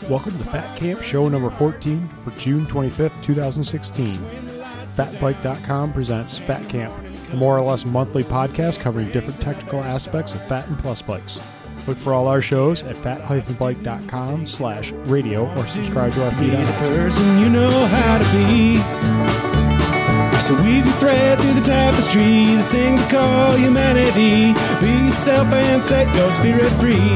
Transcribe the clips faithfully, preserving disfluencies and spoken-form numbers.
Welcome to the Fat Camp Show number fourteen for June twenty-fifth, twenty sixteen. Fat Bike dot com presents Fat Camp, a more or less monthly podcast covering different technical aspects of fat and plus bikes. Look for all our shows at fat bike dot com slash radio or subscribe to our feed on the person you know how to be. So weave your thread through the tapestry, this thing we call humanity. Be yourself and set your spirit free.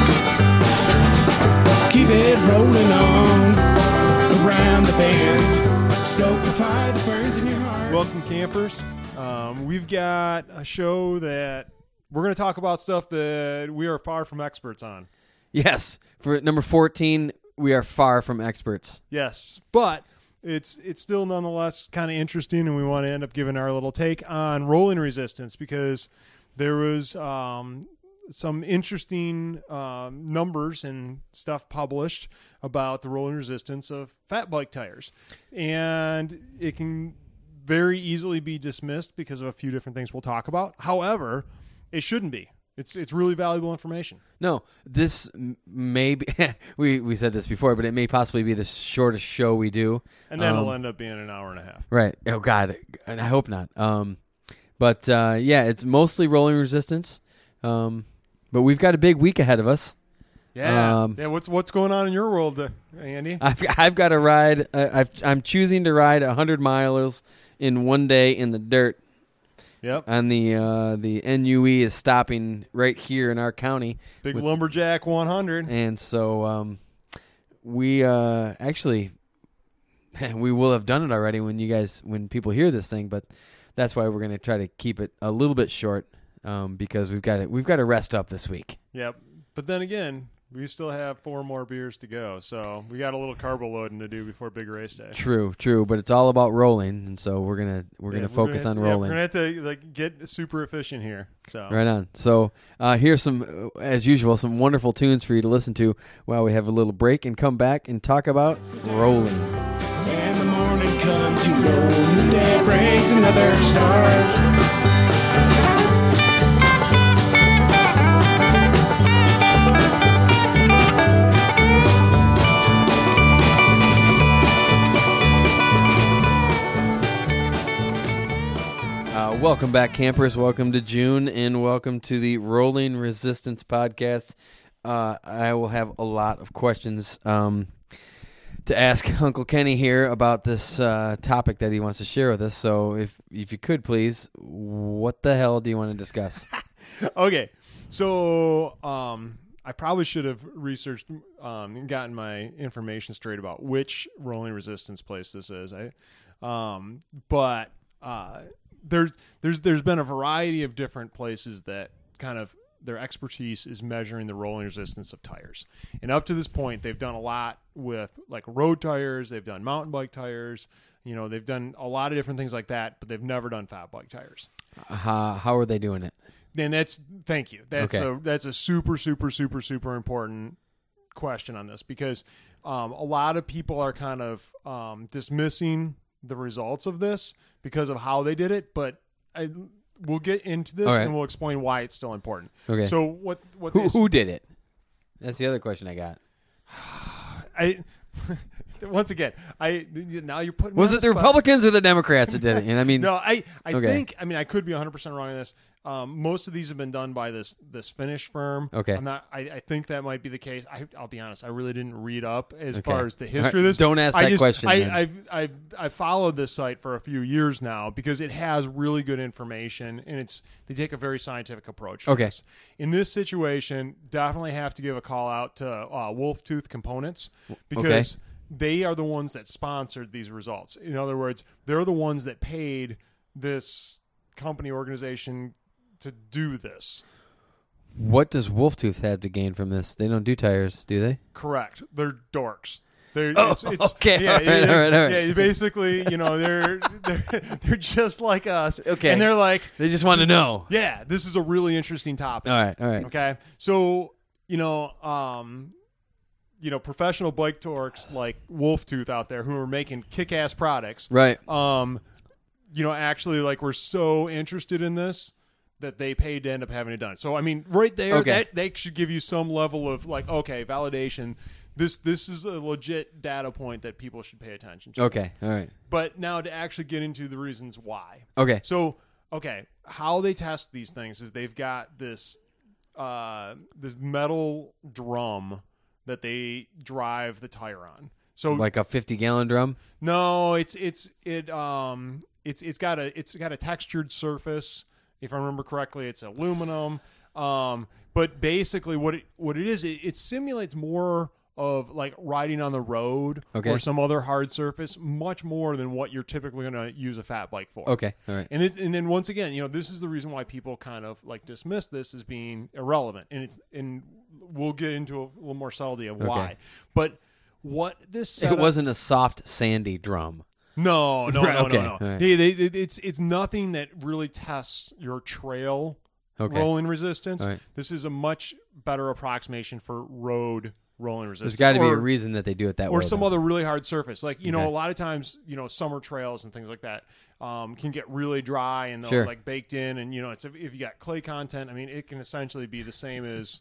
Keep it rolling on around the bend. Stoke the fire that burns in your heart. Welcome, campers. Um, we've got a show that we're going to talk about stuff that we are far from experts on. Yes, for number fourteen, we are far from experts. Yes, but it's it's still nonetheless kind of interesting, and we want to end up giving our little take on rolling resistance because there was um, some interesting um, numbers and stuff published about the rolling resistance of fat bike tires, and it can very easily be dismissed because of a few different things we'll talk about. However, it shouldn't be. It's it's really valuable information. No, this may be, we, we said this before, but it may possibly be the shortest show we do. And then um, it'll end up being an hour and a half. Right. Oh, God. I hope not. Um, but, uh, yeah, it's mostly rolling resistance. Um, but we've got a big week ahead of us. Yeah. Um, yeah. What's what's going on in your world, uh, Andy? I've, I've got to ride. Uh, I've, I'm choosing to ride one hundred miles in one day in the dirt. Yep. And the uh, the N U E is stopping right here in our county. Big with, Lumberjack one hundred. And so um, we uh, actually we will have done it already when you guys when people hear this thing, but that's why we're going to try to keep it a little bit short um, because we've got to we've got to rest up this week. Yep. But then again, we still have four more beers to go, so we got a little carbo loading to do before big race day. True, true, but it's all about rolling, and so we're gonna we're yeah, gonna we're focus gonna on to, yeah, rolling. we're gonna have to like get super efficient here. So right on. So uh, here's some, as usual, some wonderful tunes for you to listen to while we have a little break and come back and talk about rolling. When the morning comes, you roll, the day breaks, another start. Welcome back, campers. Welcome to June, and welcome to the Rolling Resistance Podcast. Uh, I will have a lot of questions um, to ask Uncle Kenny here about this uh, topic that he wants to share with us. So if if you could, please, what the hell do you want to discuss? Okay. So um, I probably should have researched um, and gotten my information straight about which rolling resistance place this is. I, um, but... Uh, There's there's there's been a variety of different places that kind of their expertise is measuring the rolling resistance of tires, and up to this point they've done a lot with like road tires, they've done mountain bike tires, you know, they've done a lot of different things like that, but they've never done fat bike tires. Uh, how are they doing it? And that's thank you. That's okay. a that's a super super super super important question on this because um, a lot of people are kind of um, dismissing the results of this because of how they did it, but I, we'll get into this right. and we'll explain why it's still important. Okay. So what? What? Who, this, who did it? That's the other question I got. I once again, I now you're putting. Was me it on the spot. Republicans or the Democrats that did it? And I mean, no, I I okay. think I mean I could be one hundred percent wrong on this. Um, most of these have been done by this this Finnish firm. Okay. I'm not. I, I think that might be the case. I, I'll be honest. I really didn't read up as Okay. far as the history Right. of this. Don't ask I that just, question, I, then. I've I've I've followed this site for a few years now because it has really good information and it's they take a very scientific approach to Okay. this. In this situation, definitely have to give a call out to uh, Wolf Tooth Components because. Okay. They are the ones that sponsored these results. In other words, they're the ones that paid this company organization to do this. What does Wolftooth have to gain from this? They don't do tires, do they? Correct. They're dorks. They're, Oh, it's, it's, okay. Yeah, All right, yeah, all right, all right. yeah. Basically, you know, they're they're they're just like us. Okay. And they're like, They just want to know. yeah, this is a really interesting topic. All right, all right. Okay. So, you know, um, you know, professional bike torques like Wolftooth out there who are making kick-ass products. Right. Um, you know, actually, like, we're so interested in this that they paid to end up having it done. So, I mean, right there, Okay. that they should give you some level of, like, okay, validation this this is a legit data point that people should pay attention to. Okay, all right. But now to actually get into the reasons why. Okay. So, okay, how they test these things is they've got this uh, this metal drum that they drive the tire on. So Like a fifty-gallon drum? no, it's it's it um it's it's got a it's got a textured surface. If I remember correctly, it's aluminum. Um, but basically, what it what it is, it, it simulates more of like riding on the road Okay. or some other hard surface, much more than what you're typically going to use a fat bike for. Okay, all right. And it, and then once again, you know, this is the reason why people kind of like dismiss this as being irrelevant, and it's and we'll get into a little more subtlety of why. Okay. But what this It setup, wasn't a soft, sandy drum. no, no, Right, no, okay, no, no. all right. They- they- it- it's it's nothing that really tests your trail Okay. rolling resistance. All right. This is a much better approximation for road rolling resistance. There's got to be a Or- reason that they do it that way. or some though. other really hard surface. Like, you know, Okay. a lot of times, you know, summer trails and things like that um, can get really dry and they'll Sure. like baked in. And, you know, it's if you got clay content, I mean, it can essentially be the same as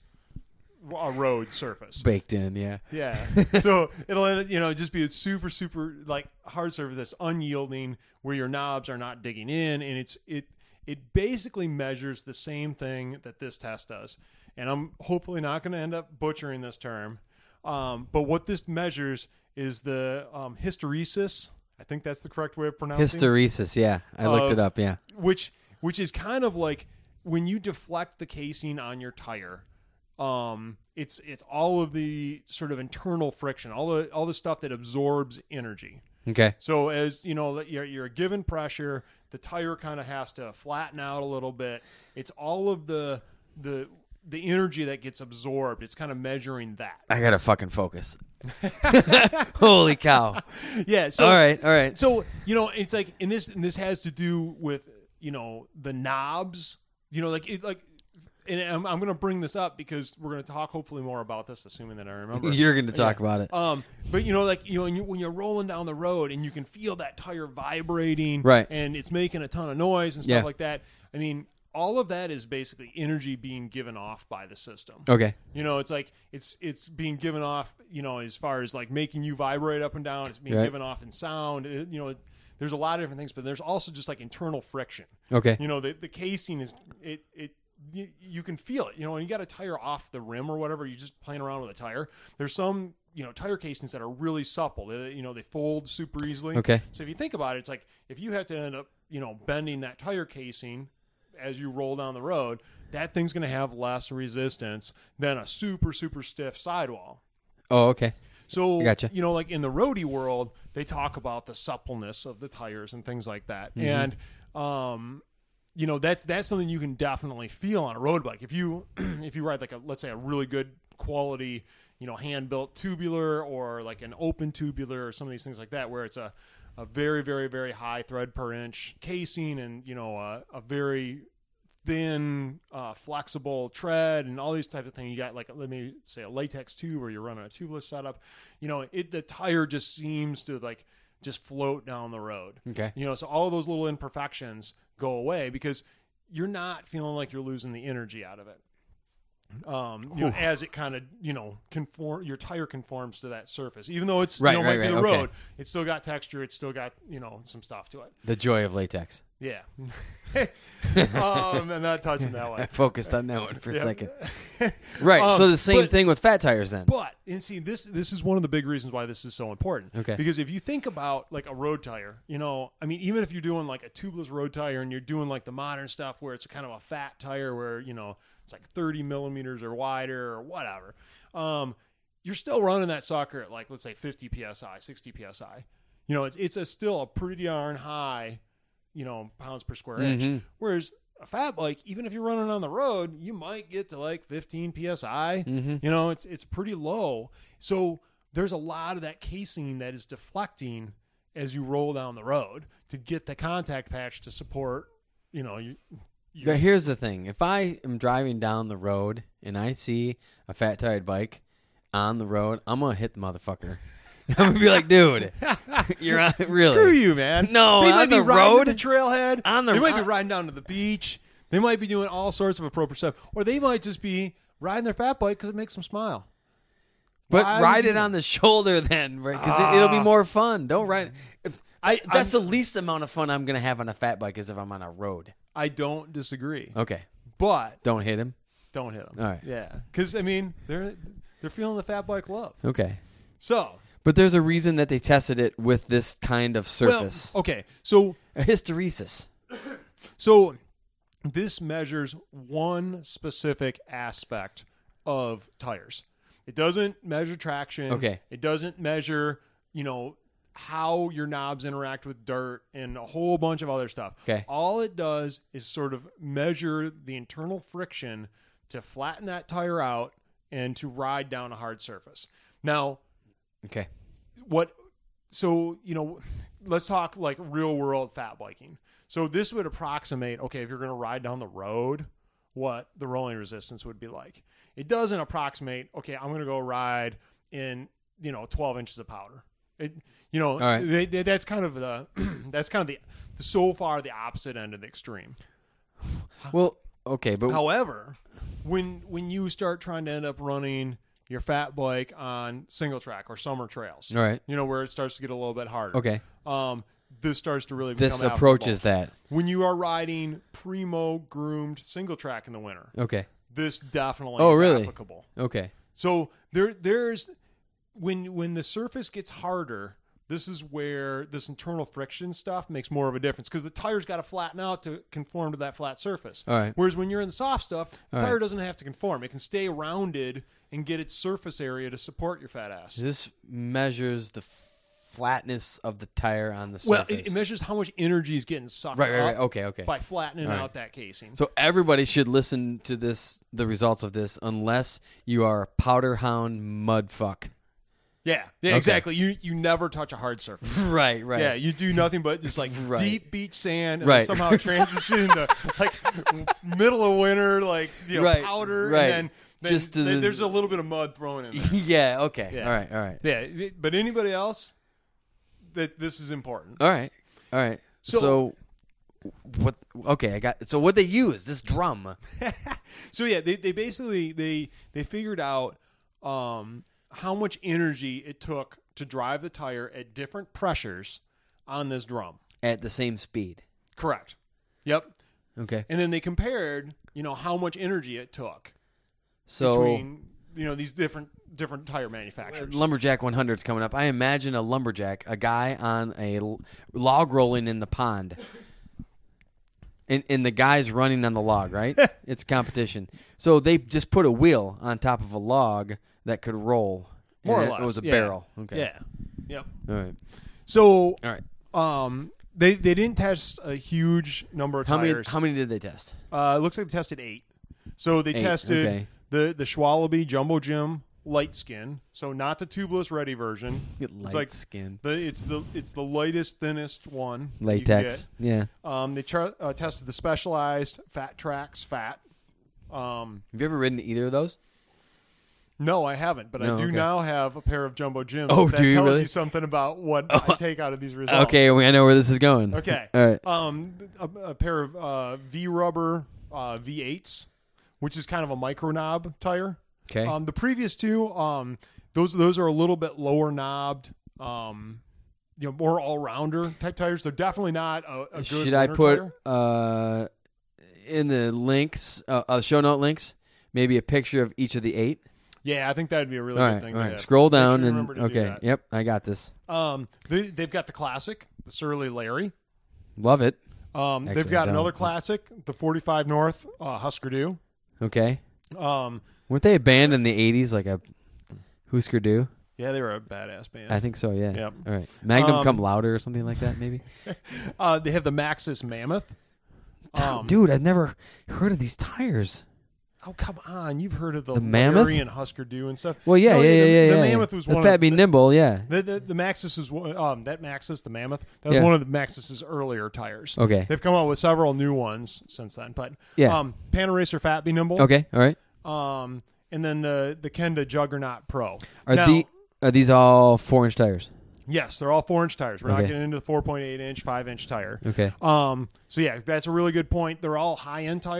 a road surface. Baked in, yeah. Yeah. So it'll, end up, you know, just be a super, super like hard surface that's unyielding where your knobs are not digging in. And it's, it, it basically measures the same thing that this test does. And I'm hopefully not going to end up butchering this term. Um, but what this measures is the um, hysteresis. I think that's the correct way of pronouncing it. Hysteresis, yeah. I looked Of- it up, yeah. Which, which is kind of like when you deflect the casing on your tire. Um, it's it's all of the sort of internal friction, all the all the stuff that absorbs energy. Okay. So as you know, you're, you're given pressure, the tire kind of has to flatten out a little bit. It's all of the the the energy that gets absorbed. It's kind of measuring that. I got to fucking focus. Holy cow. Yeah. So all right, all right. So you know, it's like, and this and this has to do with you know the knobs. You know, like it like. And I'm, I'm going to bring this up because we're going to talk hopefully more about this, assuming that I remember. You're going to talk Yeah. about it. Um, but you know, like you know, when, you, when you're rolling down the road and you can feel that tire vibrating, Right. and it's making a ton of noise and stuff Yeah. like that. I mean, all of that is basically energy being given off by the system. Okay. You know, it's like it's it's being given off. You know, as far as like making you vibrate up and down, it's being Right. given off in sound. It- you know, there's a lot of different things, but there's also just like internal friction. Okay. You know, the the casing is it it. You, you can feel it, you know, when you got a tire off the rim or whatever, you're just playing around with a tire. There's some, you know, tire casings that are really supple. They, you know, they fold super easily. Okay. So if you think about it, it's like if you have to end up, you know, bending that tire casing as you roll down the road, that thing's going to have less resistance than a super, super stiff sidewall. Oh, okay. So, I gotcha. you know, like in the roadie world, they talk about the suppleness of the tires and things like that. Mm-hmm. And, um, you know, that's that's something you can definitely feel on a road bike. If you if you ride like a let's say a really good quality, you know, hand built tubular or like an open tubular or some of these things like that, where it's a, a very very very high thread per inch casing and you know a, a very thin uh, flexible tread and all these types of things. You got like let me say a latex tube or you're running a tubeless setup. You know, it the tire just seems to like just float down the road. Okay. You know, so all those little imperfections go away because you're not feeling like you're losing the energy out of it. Um, you know, as it kind of, you know, conform, your tire conforms to that surface, even though it's, Right, you know, right, might be right, the okay. road, it's still got texture. It's still got, you know, some stuff to it. The joy of latex. Yeah. um, I'm not touching that I one. focused on that one for a Yeah. second. Right. Um, so the same but- thing with fat tires then. But and see this this is one of the big reasons why this is so important. Okay. Because if you think about like a road tire, you know, I mean, even if you're doing like a tubeless road tire and you're doing like the modern stuff where it's kind of a fat tire where you know it's like thirty millimeters or wider or whatever, um, you're still running that sucker at like let's say fifty P S I, sixty P S I. You know, it's it's a still a pretty darn high, you know, pounds per square inch. Mhm. Whereas a fat bike, even if you're running on the road, you might get to like fifteen P S I. Mhm. You know, it's it's pretty low. So there's a lot of that casing that is deflecting as you roll down the road to get the contact patch to support, you know, you. you But here's the thing. If I am driving down the road and I see a fat tired bike on the road, I'm going to hit the motherfucker. I'm going to be like, dude, you're on, really? Screw you, man. No, they on might be the riding road? to the trailhead. On the they might be ro- riding down to the beach. They might be doing all sorts of appropriate stuff, or they might just be riding their fat bike because it makes them smile. But Why ride would it you- on the shoulder then, right? Because it, it'll be more fun. Don't ride. If, I- that's I'm- the least amount of fun I'm going to have on a fat bike is if I'm on a road. I don't disagree, Okay. but Don't hit him. don't hit them. All right. Yeah, because I mean they're they're feeling the fat bike love. Okay. So But there's a reason that they tested it with this kind of surface. well, okay, so A hysteresis. so this measures one specific aspect of tires. It doesn't measure traction. Okay. It doesn't measure, you know, how your knobs interact with dirt and a whole bunch of other stuff. Okay. All it does is sort of measure the internal friction to flatten that tire out and to ride down a hard surface. Now, Okay. what so you know let's talk like real world fat biking. So this would approximate, okay, if you're going to ride down the road, what the rolling resistance would be like. It doesn't approximate, okay, I'm going to go ride in, you know, twelve inches of powder. It, you know, right. they, they, that's kind of the that's kind of the, the so far the opposite end of the extreme. Well, okay, but However, when when you start trying to end up running your fat bike on single track or summer trails, all right. you know, where it starts to get a little bit harder. Okay. Um, this starts to really become This applicable. approaches that. When you are riding primo groomed single track in the winter, Okay. this definitely Oh, is really? applicable. Okay. So there there's when when the surface gets harder, this is where this internal friction stuff makes more of a difference because the tire's got to flatten out to conform to that flat surface. All right. Whereas when you're in the soft stuff, the All tire right. doesn't have to conform. It can stay rounded and get its surface area to support your fat ass. This measures the flatness of the tire on the surface. Well, it, it measures how much energy is getting sucked Right, right, up right. Okay, okay. by flattening All right. out that casing. So everybody should listen to this, the results of this, unless you are a powder hound mud fuck. Yeah, yeah, Okay. exactly. You you never touch a hard surface. Right, right. Yeah, you do nothing but just like Right. deep beach sand, and Right. then somehow transition into like middle of winter, like you know, Right, powder, right. and then, then Just to th- the- there's a little bit of mud thrown in there. yeah. Okay. Yeah. All right. All right. Yeah, it- but anybody else, that this is important. All right. All right. So- So, what? Okay, I got. So what they use this drum? So yeah, they, they basically they they figured out um, how much energy it took to drive the tire at different pressures on this drum. At the same speed. Correct. Yep. Okay. And then they compared, you know, how much energy it took So between, you know, these different different tire manufacturers. Lumberjack one hundred is coming up. I imagine a lumberjack, a guy on a l- log rolling in the pond. And, and the guy's running on the log, right? It's competition. So they just put a wheel on top of a log that could roll. and More or it less. was a yeah. barrel. Okay. Yeah. Yep. All right. So, All right. um, they they didn't test a huge number of How many tires. how many did they test? Uh, it looks like they tested eight. So they Eight, tested okay. the the Schwalbe Jumbo Jim light skin. So not the tubeless ready version. Light it's like skin. the it's the it's the lightest, thinnest one. you can Latex. Yeah. get. Um, they tr- uh, tested the specialized Fat Trax Fat. Um, Have you ever ridden either of those? no, I haven't, but No, I do okay. now have a pair of Jumbo Jims. Oh, that do you tells really? you something about what I take out of these results. Okay, I know where this is going. Okay. All right. Um, a, a pair of uh, V rubber uh, V eights, which is kind of a micro knob tire. Okay. Um, the previous two, um, those those are a little bit lower knobbed, um, you know, more all rounder type tires. They're definitely not a, a good Should I winter put tire. uh, in the links, uh, uh, show note links, maybe a picture of each of the eight? Yeah, I think that'd be a really All good right. thing. All to right. have. Scroll Make sure down you and remember to do okay. that. Yep, I got this. Um, they they've got the classic, the Surly Larry. Love it. Um, Actually, they've got I don't. another classic, the forty-five North uh, Husker Du. Okay. Um, Weren't they a band in the eighties, like a Husker Du? yeah, they were a badass band. I think so. Yeah. Yep. All right. Magnum Um, Come Louder or something like that, maybe. Uh, they have the Maxxis Mammoth. Um, Dude, I've never heard of these tires. Oh, come on. You've heard of the, The Mammoth? Larry and Husker Du and stuff. Well, yeah, No, yeah, yeah, the, yeah. The yeah. Mammoth was the one Fat of Be the, Nimble. Yeah. the, the, the Maxxis was one, um, that Maxxis, the Mammoth, that was Yeah. one of the Maxxis's earlier tires. Okay. They've come out with several new ones since then. But Yeah. um, Panaracer Fat Be Nimble. Okay. All right. Um, and then the, the Kenda Juggernaut Pro. Are now, the are these all four inch tires? yes, they're all four inch tires. We're Okay. not getting into the four point eight inch, five inch tire. Okay. Um, so yeah, that's a really good point. They're all high end tires.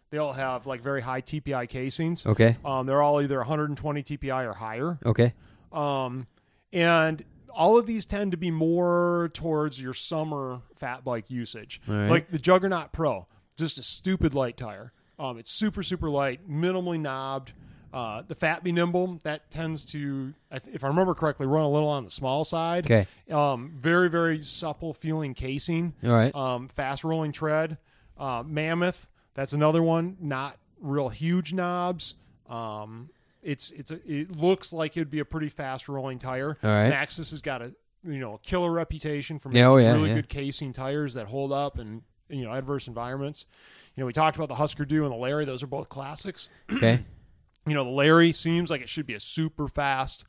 They all have like very high T P I casings. Okay. Um, they're all either one hundred twenty T P I or higher. Okay. Um, and all of these tend to be more towards your summer fat bike usage. All right. Like the Juggernaut Pro, just a stupid light tire. Um, it's super, super light, minimally knobbed. Uh, the Fat Be Nimble, that tends to, if I remember correctly, run a little on the small side. Okay. Um, very, very supple feeling casing. All right. Um, fast rolling tread. Uh, Mammoth, that's another one. Not real huge knobs. Um, it's it's a, it looks like it'd be a pretty fast rolling tire. All right. Maxxis has got a you know killer reputation for Yeah, making oh, yeah, really yeah. good casing tires that hold up in you know adverse environments. You know, we talked about the Husker Du and the Larry; those are both classics. Okay. You know, the Larry seems like it should be a super fast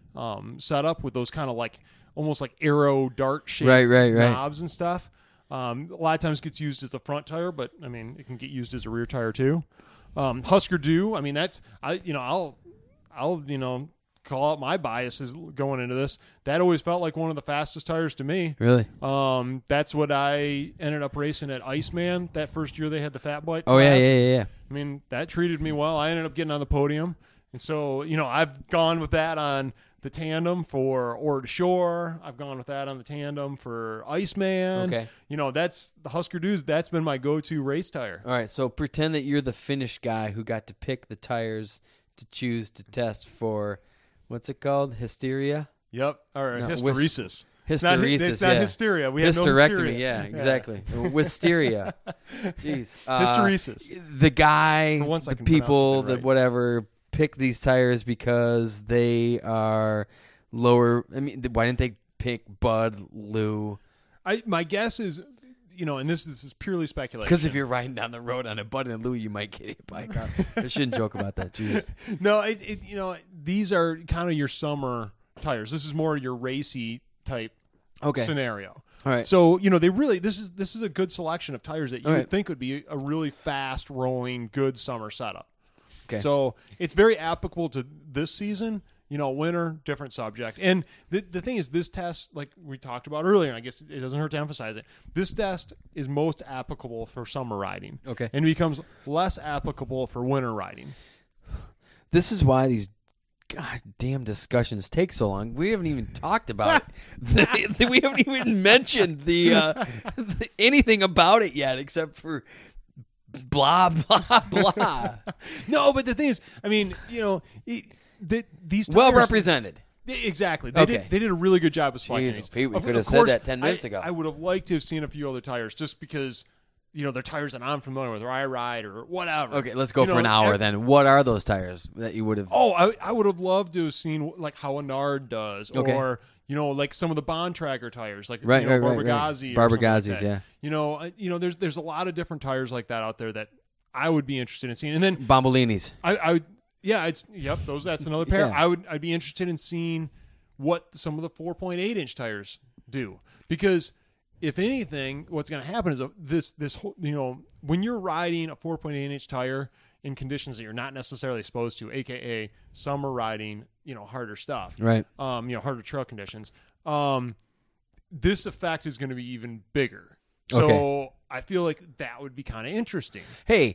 um, setup with those kind of like almost like arrow dart shaped Right, right, right. knobs and stuff. Um, a lot of times gets used as a front tire, but I mean it can get used as a rear tire too. Um, Husker Du, I mean that's I you know I'll I'll you know call out my biases going into this. That always felt like one of the fastest tires to me. Really? Um, that's what I ended up racing at Iceman that first year they had the fat bike. Oh yeah, class. yeah, yeah, yeah. I mean, that treated me well. I ended up getting on the podium. And so, you know, I've gone with that on the tandem for Ore to Shore. I've gone with that on the tandem for Iceman. Okay. You know, that's the Husker Du's. That's been my go-to race tire. All right, so pretend that you're the Finnish guy who got to pick the tires to choose to test for, what's it called? Hysteria? Yep. Or No, hysteresis. It's not, Hysteresis, it's not yeah. hysteria. We have no Hysterectomy, hysteria. yeah, exactly. Wisteria. Jeez. Uh, Hysteresis. The guy, For once I the can pronounce people, something that right. whatever, pick these tires because they are lower. I mean, why didn't they pick Bud, Lou? I my guess is, you know, and this, this is purely speculation. Because if you're riding down the road on a Bud and Lou, you might get hit by a car. I shouldn't joke about that. Jeez. No, it, it you know these are kind of your summer tires. This is more your racy type Okay. scenario. All right. So you know they really this is this is a good selection of tires that you All would right. think would be a really fast rolling good summer setup. Okay. So it's very applicable to this season. You know, winter, different subject. And the the thing is, this test, like we talked about earlier, and I guess it doesn't hurt to emphasize it, this test is most applicable for summer riding. Okay. And becomes less applicable for winter riding. This is why these goddamn discussions take so long. We haven't even talked about it. The- the- we haven't even mentioned the, uh, the anything about it yet, except for blah blah blah. No, but the thing is, I mean, you know, it, the, these Well tires- represented. Exactly. They Okay. did. They did a really good job of selecting Jeez, these. Pete, we Of- could of have said course, that ten minutes I, ago. I would have liked to have seen a few other tires, just because, you know, they're tires that I'm familiar with, or I ride, or whatever. Okay, let's go You for know, an hour ev- then. What are those tires that you would have? Oh, I, I would have loved to have seen like how a Nard does, Okay. or you know, like some of the Bond Tracker tires, like Right, you know, right, right, right. Barbagazzi or something like Barbagazzi's, that. yeah. You know, I- you know, there's there's a lot of different tires like that out there that I would be interested in seeing, and then Bombolini's. I, I would, yeah, it's yep, those that's another pair. Yeah. I would, I'd be interested in seeing what some of the four point eight inch tires do, because if anything, what's going to happen is a, this, this, whole, you know, when you're riding a four point eight inch tire in conditions that you're not necessarily exposed to, aka summer riding, you know, harder stuff, Right. um, you know, harder trail conditions, um, this effect is going to be even bigger. So Okay. I feel like that would be kind of interesting. Hey,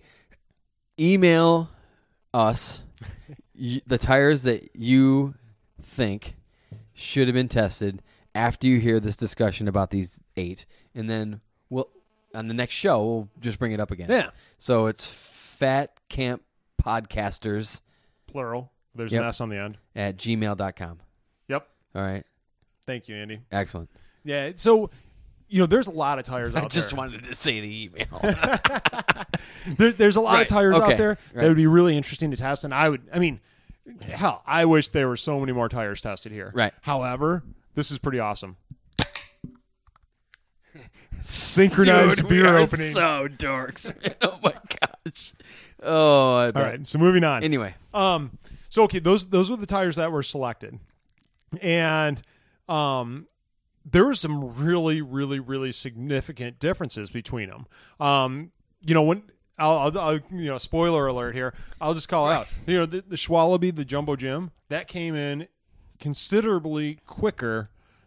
email us y- the tires that you think should have been tested after you hear this discussion about these eight, and then we'll on the next show we'll just bring it up again. Yeah. So it's Fat Camp Podcasters Plural. There's Yep. an S on the end. at gmail dot com. Yep. All right. Thank you, Andy. Excellent. Yeah. So, you know, there's a lot of tires out I just there. wanted to say the email. there. There's a lot Right. of tires Okay. out there Right. that would be really interesting to test. And I would, I mean, hell, I wish there were so many more tires tested here. Right. However, this is pretty awesome. Synchronized Dude, beer we are opening. so dorks. Oh my gosh. Oh, I All bet. right. So moving on. Anyway. Um, so okay, those those were the tires that were selected, and um, there were some really, really, really significant differences between them. Um, you know, when I'll, I'll, I'll you know, spoiler alert here, I'll just call it out. You know, the, the Schwalbe, the Jumbo Jim, that came in considerably quicker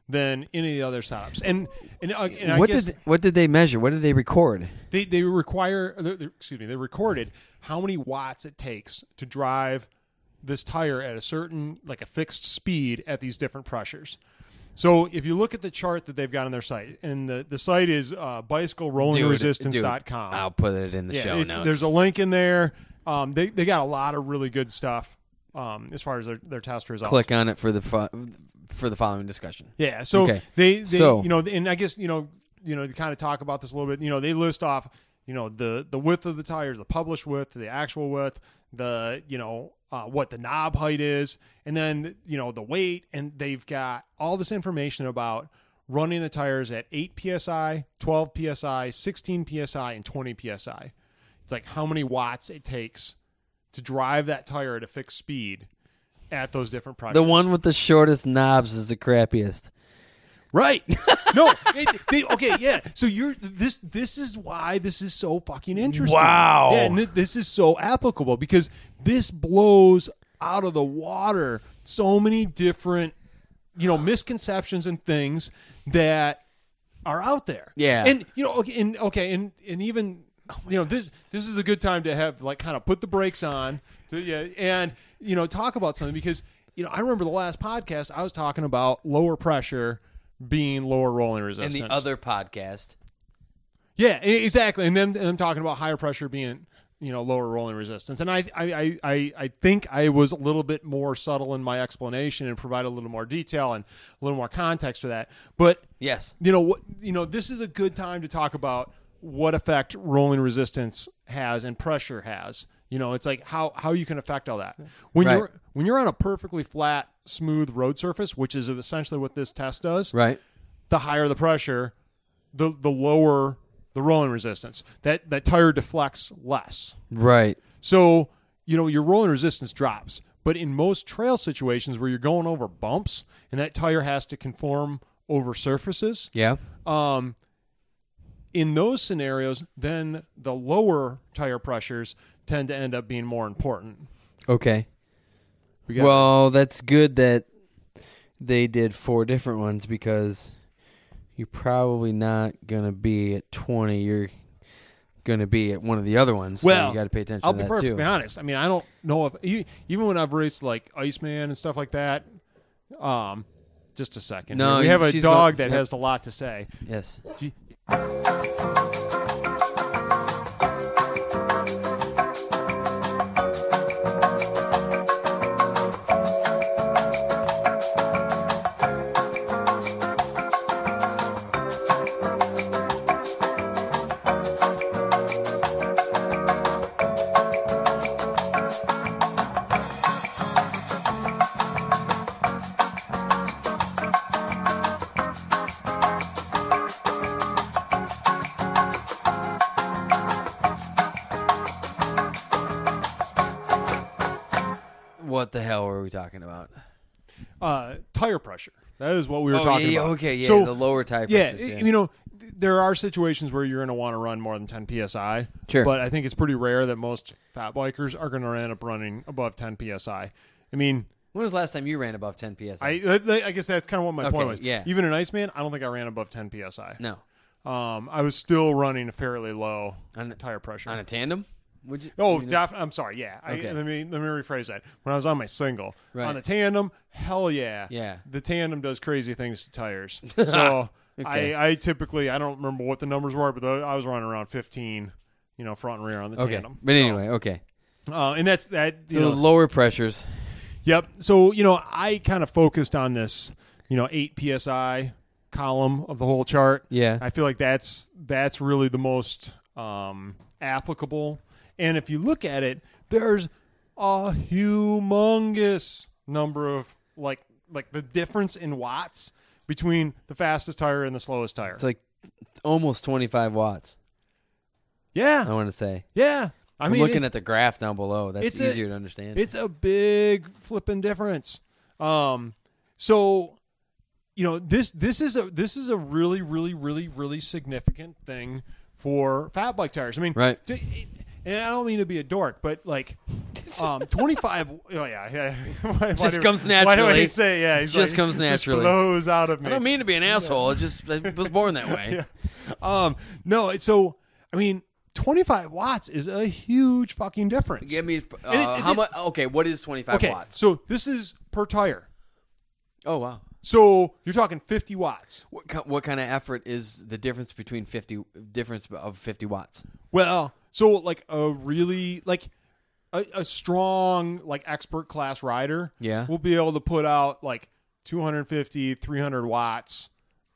than any of the other setups. And and, uh, and I what guess did what did they measure? What did they record? they they require they're, they're, excuse me they recorded how many watts it takes to drive this tire at a certain like a fixed speed at these different pressures. So if you look at the chart that they've got on their site, and the, the site is uh, bicycle rolling resistance dot com. I'll put it in the yeah, show it's, notes. there's a link in there. Um, they they got a lot of really good stuff um, as far as their, their test results. Click on it for the fo- for the following discussion. Yeah. So Okay. they, they So- you know, and I guess you know you know to kind of talk about this a little bit. You know, they list off you know the the width of the tires, the published width, the actual width, the you know uh, what the knob height is, and then you know the weight, and they've got all this information about running the tires at eight P S I, twelve P S I, sixteen P S I, and twenty P S I. It's like how many watts it takes to drive that tire at a fixed speed at those different pressures. The one with the shortest knobs is the crappiest. Right. No. It, they, okay. Yeah. So you're this. This is why this is so fucking interesting. Wow. Yeah. And th- this is so applicable because this blows out of the water so many different, you know, misconceptions and things that are out there. Yeah. And you know, okay, and okay, and and even you know this this is a good time to have like kind of put the brakes on, to, yeah, and you know talk about something because you know I remember the last podcast I was talking about lower pressure being lower rolling resistance. And the other podcast. Yeah, e- exactly. And then and I'm talking about higher pressure being, you know, lower rolling resistance. And I, I, I, I think I was a little bit more subtle in my explanation and provide a little more detail and a little more context for that. But Yes. you know what? You know, this is a good time to talk about what effect rolling resistance has and pressure has. You know, it's like how, how you can affect all that. When Right. you're when you're on a perfectly flat, smooth road surface, which is essentially what this test does. Right. The higher the pressure, the the lower the rolling resistance. That that tire deflects less. Right. So, you know, your rolling resistance drops. But in most trail situations where you're going over bumps and that tire has to conform over surfaces, Yeah. um, in those scenarios, then the lower tire pressures tend to end up being more important. Okay. We got Well, that's good that they did four different ones because you're probably not going to be at twenty. You're going to be at one of the other ones. so Well, you got to pay attention I'll to be that perfectly too. honest. I mean, I don't know if e- even when I've raced like Iceman and stuff like that. Um, just a second. No, here. we have a she's dog going- that has a lot to say. Yes. Gee- What the hell were we talking about? Uh, tire pressure. That is what we were oh, talking yeah, about. Okay, yeah, So, the lower tire yeah, pressures, yeah. you know, th- there are situations where you're going to want to run more than ten P S I. Sure. But I think it's pretty rare that most fat bikers are going to end up running above ten P S I. I mean, When was the last time you ran above ten P S I? I I I guess that's kind of what my Okay, point was. yeah. Even in Iceman, I don't think I ran above ten P S I. no. Um, I was still running a fairly low On, tire pressure. on a tandem? Would you? Oh, you know? def- I'm sorry. Yeah. I, Okay. let me let me rephrase that. When I was on my single, Right. on the tandem, hell yeah. Yeah. The tandem does crazy things to tires. So Okay. I, I typically I don't remember what the numbers were, but the, I was running around fifteen, you know, front and rear on the Okay. tandem. But So, anyway, okay. uh, and that's that. You So know, lower pressures. Yep. So, you know, I kind of focused on this, you know, eight P S I column of the whole chart. Yeah. I feel like that's that's really the most um, applicable. And if you look at it, there's a humongous number of like like the difference in watts between the fastest tire and the slowest tire. It's like almost twenty-five watts, I Yeah. want to say. Yeah. I I'm mean, looking it- at the graph down below. That's it's a- easier to understand. It's a big flipping difference. Um, so, you know, this this is a this is a really really really really significant thing for fat bike tires. I mean, Right. to- and I don't mean to be a dork, but like, um, twenty-five. Oh yeah, yeah. why, Just why comes do, Why do naturally. I say yeah? He's Just like, comes naturally. Just flows out of me. I don't mean to be an asshole. It just I was born that way. yeah. Um. No. It's so. I mean, twenty-five watts is a huge fucking difference. Give me uh, it- it- how it- much? Okay, what is twenty-five okay. watts? So this is per tire. Oh wow. So you're talking fifty watts. What ki- what kind of effort is the difference between fifty difference of fifty watts? Well, so like a really like a, a strong like expert class rider, Yeah. will be able to put out like two fifty, three hundred watts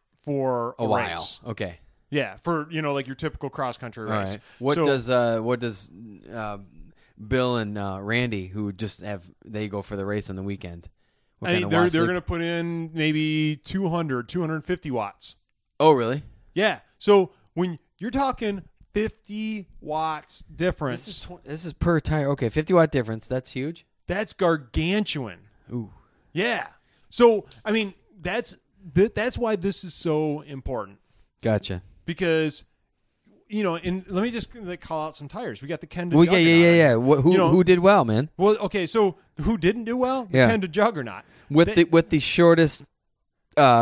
for a, A while. race. Okay. Yeah, for you know like your typical cross country All race. right. What So- does uh what does uh, Bill and uh, Randy, who just have they go for the race on the weekend? What I kind mean, of they're watts they're they- going to put in maybe two hundred, two fifty watts. Oh really? Yeah. So when you're talking fifty watts difference, This is tw- this is per tire. Okay, fifty watt difference. That's huge. that's gargantuan. Ooh. Yeah. So I mean, that's th- that's why this is so important. Gotcha. Because you know, and let me just like, call out some tires. We got the Kenda Well, yeah, Juggernaut. yeah, yeah, yeah. Wh- who You know- who did well, man? Well, okay, so who didn't do well? The Yeah. Kenda Juggernaut. With They- the with the shortest uh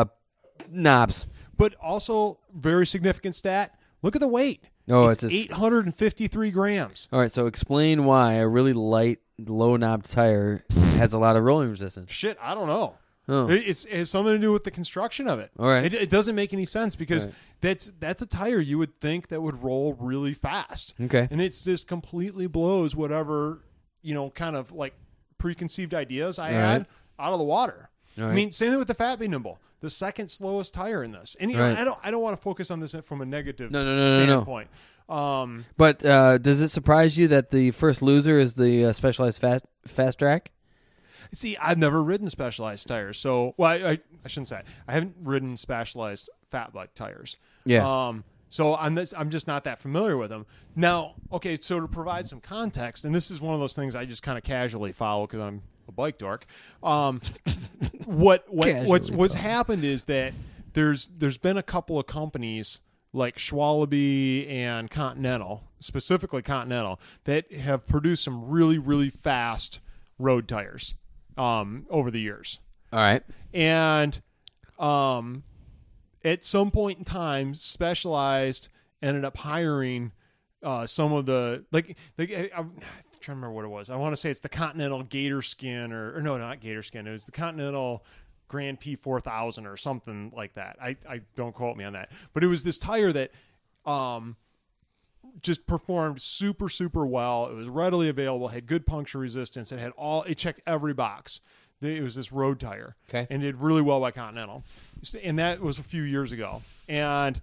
knobs. But also very significant stat. Look at the weight. Oh, it's, it's a s- eight hundred fifty-three grams. All right, so explain why a really light, low knob tire has a lot of rolling resistance. Shit, I don't know. Oh. It, it's, it has something to do with the construction of it. All right. It, it doesn't make any sense because All right. that's that's a tire you would think that would roll really fast. Okay. And it's just completely blows whatever, you know, kind of like preconceived ideas I All had right. out of the water. All I right. mean, same thing with the Fat Bee Nimble, the second slowest tire in this. And you know, Right. I don't I don't want to focus on this from a negative No, no, no, no, no. standpoint. Um, But uh, does it surprise you that the first loser is the uh, Specialized Fast Fast Track? See, I've never ridden Specialized tires, so well, I, I, I shouldn't say I haven't ridden Specialized fat bike tires. Yeah. Um. So I'm this, I'm just not that familiar with them. Now, okay, so to provide some context, and this is one of those things I just kind of casually follow because I'm a bike dork. Um, what what Casually what's what's follow. happened is that there's there's been a couple of companies like Schwalbe and Continental, specifically Continental, that have produced some really really fast road tires um, over the years. All right. And um, at some point in time, Specialized ended up hiring uh, some of the like. like I, I'm trying to remember what it was. I want to say it's the Continental Gator Skin, or, or no, not Gator Skin. It was the Continental Grand P four thousand or something like that. I, I don't quote me on that, but it was this tire that um, just performed super super well. It was readily available, had good puncture resistance, it had all. It checked every box. It was this road tire, Okay. and did really well by Continental, and that was a few years ago. And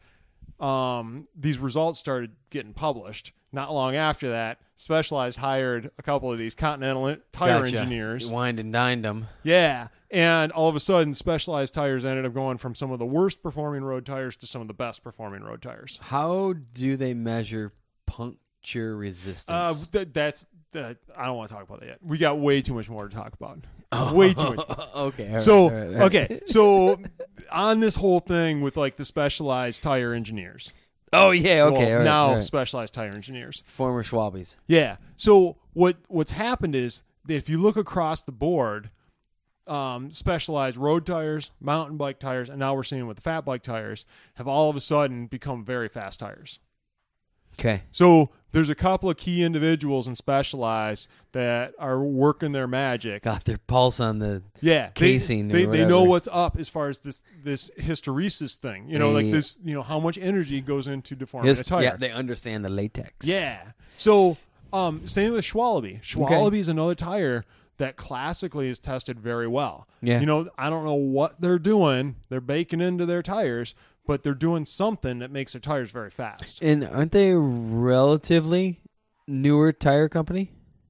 um, these results started getting published. Not long after that, Specialized hired a couple of these Continental tire Gotcha. engineers. You wined and dined them. Yeah, and all of a sudden, Specialized tires ended up going from some of the worst performing road tires to some of the best performing road tires. How do they measure puncture resistance? Uh, th- that's that. I don't want to talk about that yet. We got way too much more to talk about. Way too much. okay. all right, So all right, all right. okay, so on this whole thing with like the Specialized tire engineers. Oh yeah. Okay. well, all right, now all right. Specialized tire engineers. Former Schwalbe's. Yeah. So what what's happened is that if you look across the board, um, Specialized road tires, mountain bike tires, and now we're seeing with the fat bike tires have all of a sudden become very fast tires. Okay. So there's a couple of key individuals in Specialized that are working their magic. Got their pulse on the. Yeah, casing They, or they, they know whatever. what's up as far as this this hysteresis thing. You know, like They- this. You know how much energy goes into deforming His- a tire. yeah, they understand the latex. Yeah. So, um, same with Schwalbe. Schwalbe is another tire that classically is tested very well. Yeah. You know, I don't know what they're doing. They're baking into their tires, but they're doing something that makes their tires very fast. And aren't they a relatively newer tire company?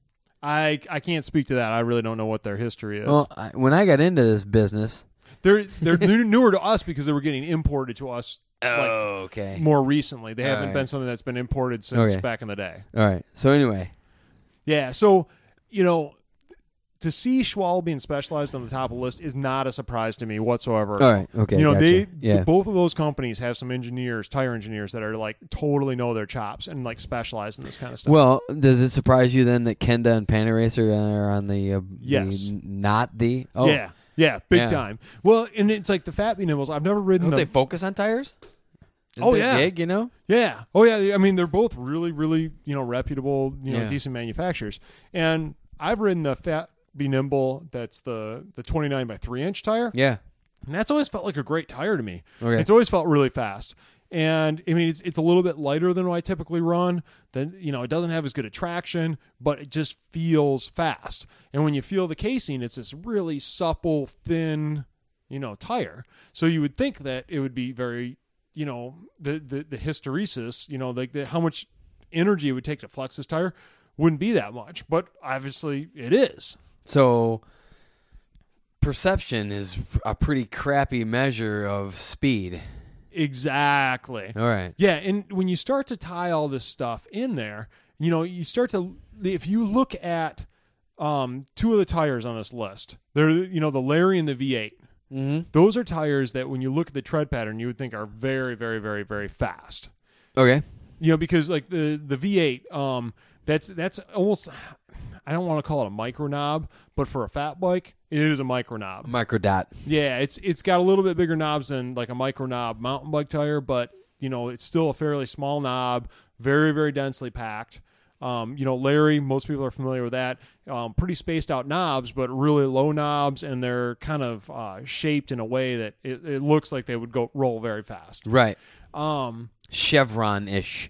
I I can't speak to that. I really don't know what their history is. Well, I, when I got into this business. they're they're new- newer to us because they were getting imported to us like okay. more recently. They All haven't right. been something that's been imported since Okay. back in the day. All right. So anyway. Yeah. So, you know, to see Schwalbe being specialized on the top of the list is not a surprise to me whatsoever. All right, okay, you know gotcha. they yeah. both of those companies have some engineers, tire engineers that are like totally know their chops and like specialize in this kind of stuff. Well, does it surprise you then that Kenda and Panaracer are on the uh, Yes. the, not the oh yeah, yeah, big Yeah. time. Well, and it's like the Fat Bee Nibbles. I've never ridden don't them. they focus on tires? Isn't Oh, that yeah. gig, you know. Yeah. Oh, yeah. I mean, they're both really, really, you know, reputable, you know, Yeah. decent manufacturers. And I've ridden the Fat Be Nimble. That's the the twenty-nine by three inch tire, Yeah. and that's always felt like a great tire to me. Okay. It's always felt really fast. And I mean, it's it's a little bit lighter than what I typically run. Then you know, it doesn't have as good a traction, but it just feels fast. And when you feel the casing, it's this really supple, thin, you know, tire. So you would think that it would be very, you know, the the, the hysteresis, you know, like the, how much energy it would take to flex this tire wouldn't be that much, but obviously it is. So perception is a pretty crappy measure of speed. Exactly. All right. Yeah, and when you start to tie all this stuff in there, you know, you start to, if you look at um, two of the tires on this list, they're, you know, the Larry and the V eight. Mm-hmm. Those are tires that when you look at the tread pattern, you would think are very, very, very, very fast. Okay. You know, because like the, the V eight, um, that's, that's almost, I don't want to call it a micro knob, but for a fat bike, it is a micro knob. Micro dot. Yeah, it's it's got a little bit bigger knobs than like a micro knob mountain bike tire, but you know it's still a fairly small knob, very very densely packed. Um, you know, Larry, most people are familiar with that. Um, pretty spaced out knobs, but really low knobs, and they're kind of uh, shaped in a way that it, it looks like they would go roll very fast. Right. Um, Chevron ish.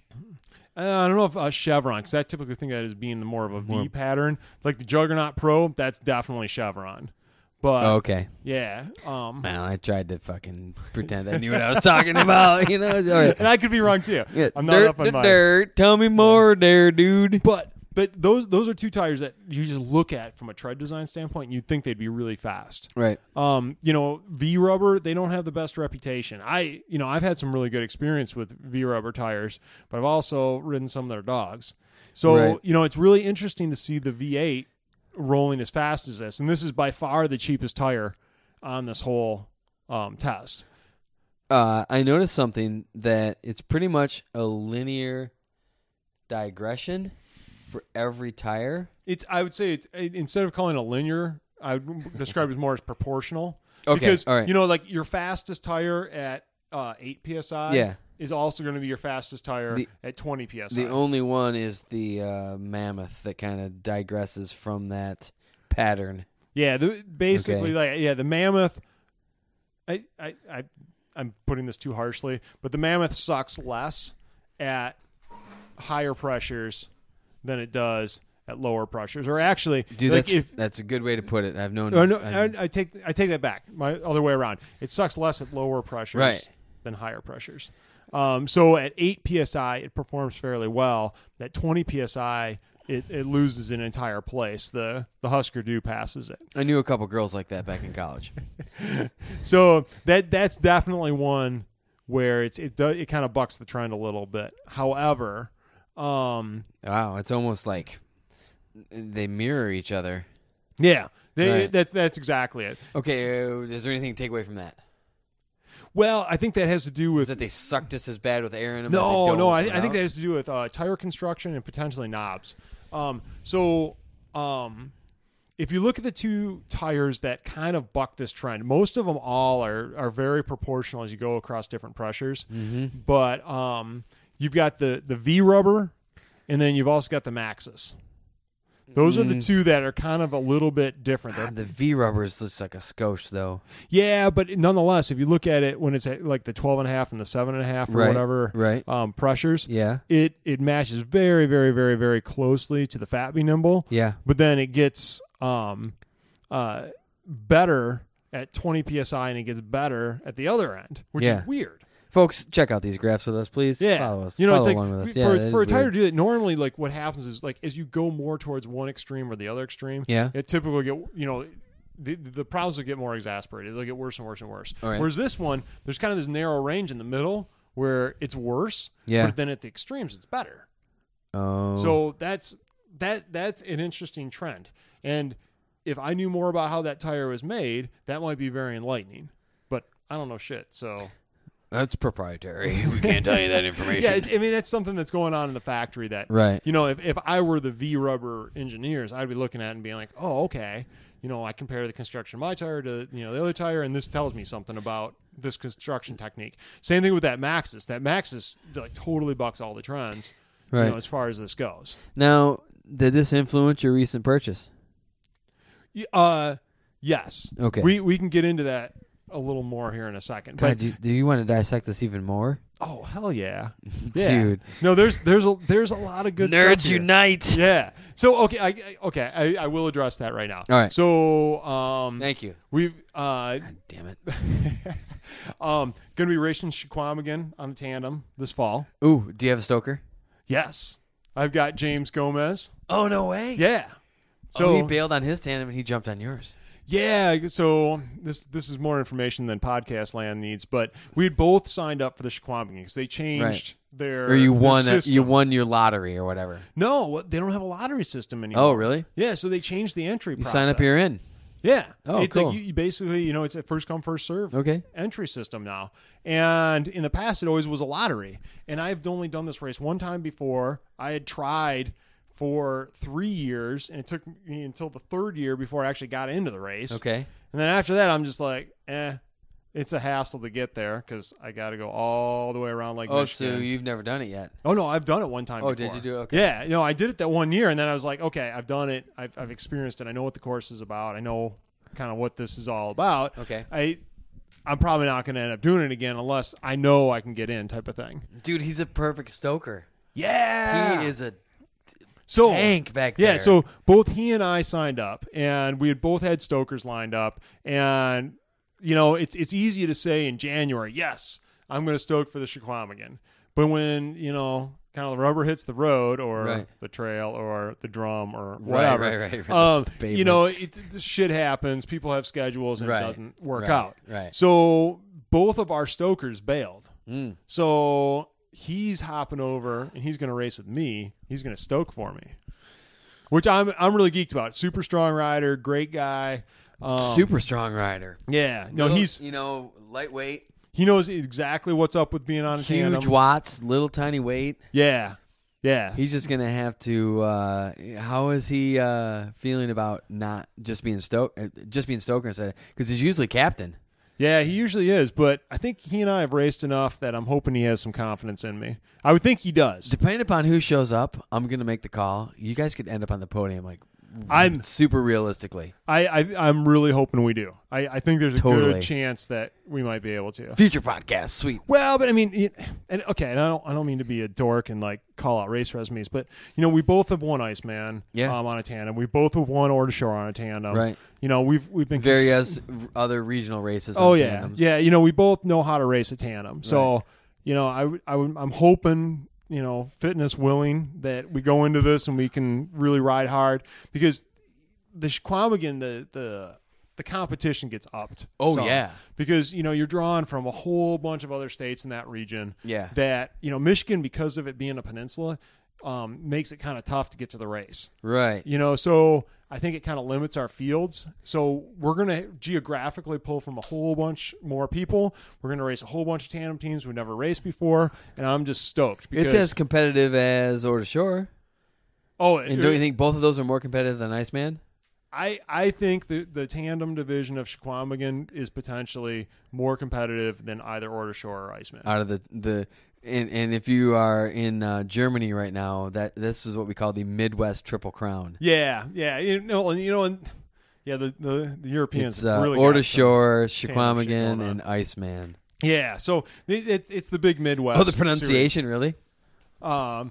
I don't know if uh, Chevron, because I typically think that as being the more of a V More- pattern, like the Juggernaut Pro. That's definitely Chevron. But Oh, okay. yeah, um, Well, I tried to fucking pretend I knew what I was talking about. You know. All right. and I could be wrong too. Yeah. I'm not dirt, up on dirt, mine. dirt. Tell me more, there, dude. But but those those are two tires that you just look at from a tread design standpoint, and you'd think they'd be really fast. Right. Um, you know, V Rubber, they don't have the best reputation. I you know I've had some really good experience with V Rubber tires, but I've also ridden some of their dogs. So Right. you know, it's really interesting to see the V eight rolling as fast as this, and this is by far the cheapest tire on this whole um, test. Uh, I noticed something that it's pretty much a linear digression for every tire. It's I would say it's, instead of calling it a linear, I would describe it more as proportional. Okay, Because all right. you know, like your fastest tire at uh, eight P S I Yeah. is also going to be your fastest tire The- at twenty P S I. The only one is the uh, Mammoth that kind of digresses from that pattern. yeah, the, basically, Okay. like yeah, the Mammoth. I, I I I'm putting this too harshly, but the Mammoth sucks less at higher pressures than it does at lower pressures. Or actually, Dude, like that's if, that's a good way to put it. I've known. Oh, no, I've- I, I take I take that back. My other way around. It sucks less at lower pressures Right. than higher pressures. Um, so at eight P S I, it performs fairly well. At twenty P S I, it, it loses an entire place. The the Husker Du passes it. I knew a couple girls like that back in college. So that that's definitely one where it's it does it kind of bucks the trend a little bit. However, um, Wow, it's almost like they mirror each other. yeah, they, Right. that's that's exactly it. Okay, uh, is there anything to take away from that? Well, I think that has to do Is with that they suck just as bad with air in them? as they No, don't no. I, I without? think that has to do with uh, tire construction and potentially knobs. Um, so, um, if you look at the two tires that kind of buck this trend, most of them all are are very proportional as you go across different pressures. Mm-hmm. But um, you've got the the V Rubber, and then you've also got the Maxxis. Those are the Mm. two that are kind of a little bit different. They're- God, the V rubbers looks like a skosh though. yeah, but nonetheless, if you look at it when it's at like the twelve and a half and the seven and a half or Right, whatever right. um, pressures, Yeah, it it matches very very very very closely to the Fat Bee Nimble, yeah. but then it gets um uh better at twenty P S I and it gets better at the other end, which Yeah. is weird. Folks, check out these graphs with us, please. Yeah, Follow us. you know, Follow it's along with like us. for, Yeah, for, that for a is tire weird. to do that, normally like what happens is like as you go more towards one extreme or the other extreme, Yeah. it typically get you know the the problems will get more exasperated. They'll get worse and worse and worse. All right. Whereas this one, there's kind of this narrow range in the middle where it's worse, Yeah. but then at the extremes it's better. Oh. So that's that that's an interesting trend. And if I knew more about how that tire was made, that might be very enlightening. But I don't know shit, so. That's proprietary. We can't tell you that information. Yeah, it's, I mean, that's something that's going on in the factory that, right. you know, if, if I were the V-Rubber engineers, I'd be looking at it and being like, oh, okay. You know, I compare the construction of my tire to, you know, the other tire, and this tells me something about this construction technique. Same thing with that Maxxis. That Maxxis like totally bucks all the trends, right. you know, as far as this goes. Now, did this influence your recent purchase? Uh, yes. Okay. We we can get into that a little more here in a second. God, But do, do you want to dissect this even more? oh hell yeah, yeah. Dude. No, there's there's a there's a lot of good Nerds stuff here. unite. Yeah. So okay, I, I okay, I, I will address that right now. All right. So um, Thank you. we've uh, God damn it. um, gonna be racing Chiquamigan on a tandem this fall. Ooh, do you have a stoker? Yes, I've got James Gomez. Oh, no way. Yeah. So So he bailed on his tandem and he jumped on yours. yeah, so this this is more information than podcast land needs, but we had both signed up for the Chiquamigan because they changed their Or you their won a, system. you won your lottery or whatever. No, they don't have a lottery system anymore. Oh, really? Yeah, so they changed the entry You process. sign up, you're in. Yeah. Oh, it's cool. like you, you basically, you know, it's a first come, first serve Okay. entry system now. And in the past, it always was a lottery. And I've only done this race one time before. I had tried for three years, and it took me until the third year before I actually got into the race. Okay. And then after that, I'm just like, eh, it's a hassle to get there because I got to go all the way around Lake Oh, Michigan. so you've never done it yet. Oh, no, I've done it one time Oh, before. did you do it? Okay. Yeah, no, I did it that one year, and then I was like, okay, I've done it. I've, I've experienced it. I know what the course is about. I know kind of what this is all about. Okay. I, I'm probably not going to end up doing it again unless I know I can get in type of thing. Dude, he's a perfect stoker. Yeah. He is a so, tank back Yeah, there. so both he and I signed up, and we had both had stokers lined up, and you know, it's it's easy to say in January, yes, I'm going to stoke for the Chiquamigan. But when, you know, kind of the rubber hits the road or Right. the trail or the drum or Right, whatever, right, right, right. Um, The pavement. you know, it, it, shit happens. People have schedules and Right, it doesn't work right, out. right. So both of our stokers bailed. Mm. So he's hopping over and he's going to race with me. He's going to stoke for me, which I'm I'm really geeked about. Super strong rider, great guy. Um, Super strong rider. Yeah. No, Little- he's you know, lightweight, he knows exactly what's up with being on a huge tandem. watts, little tiny weight. Yeah. Yeah. He's just gonna have to. Uh, how is he uh, feeling about not just being stoke, uh, just being stoker instead? Because he's usually captain. Yeah, he usually is, but I think he and I have raced enough that I'm hoping he has some confidence in me. I would think he does. Depending upon who shows up, I'm gonna make the call. You guys could end up on the podium, like I'm super realistically. I, I I'm really hoping we do. I, I think there's a Totally. good chance that we might be able to. Future podcast, sweet. Well, but I mean, it, and okay, and I don't I don't mean to be a dork and like call out race resumes, but you know, we both have won Iceman, Yeah. um, on a tandem. We both have won Or to Shore on a tandem, Right. You know, we've we've been Various other regional races. Oh on yeah, tandems. yeah. You know, we both know how to race a tandem, so Right. you know, I would- I would- I'm hoping, you know, fitness willing, that we go into this and we can really ride hard, because the Chiquamigan, the the the competition gets upped. Oh, some. yeah. Because you know you're drawn from a whole bunch of other states in that region. Yeah. That, you know, Michigan, because of it being a peninsula, um, makes it kind of tough to get to the race. Right. You know, so I think it kind of limits our fields. So we're going to geographically pull from a whole bunch more people. We're going to race a whole bunch of tandem teams we've never raced before, and I'm just stoked because It's as competitive as Or to Shore. oh, And don't you think both of those are more competitive than Iceman? I, I think the, the tandem division of Chiquamigan is potentially more competitive than either Or to Shore or Iceman. Out of the the and, and if you are in uh, Germany right now, that this is what we call the Midwest Triple Crown. Yeah, yeah, you know, and you know, and yeah, the the, the Europeans It's uh, really Or got to some Shore, tandem shit Chiquamigan, going on. and Iceman. Yeah, so it, it, it's the big Midwest. Oh, the pronunciation, really? series. Um,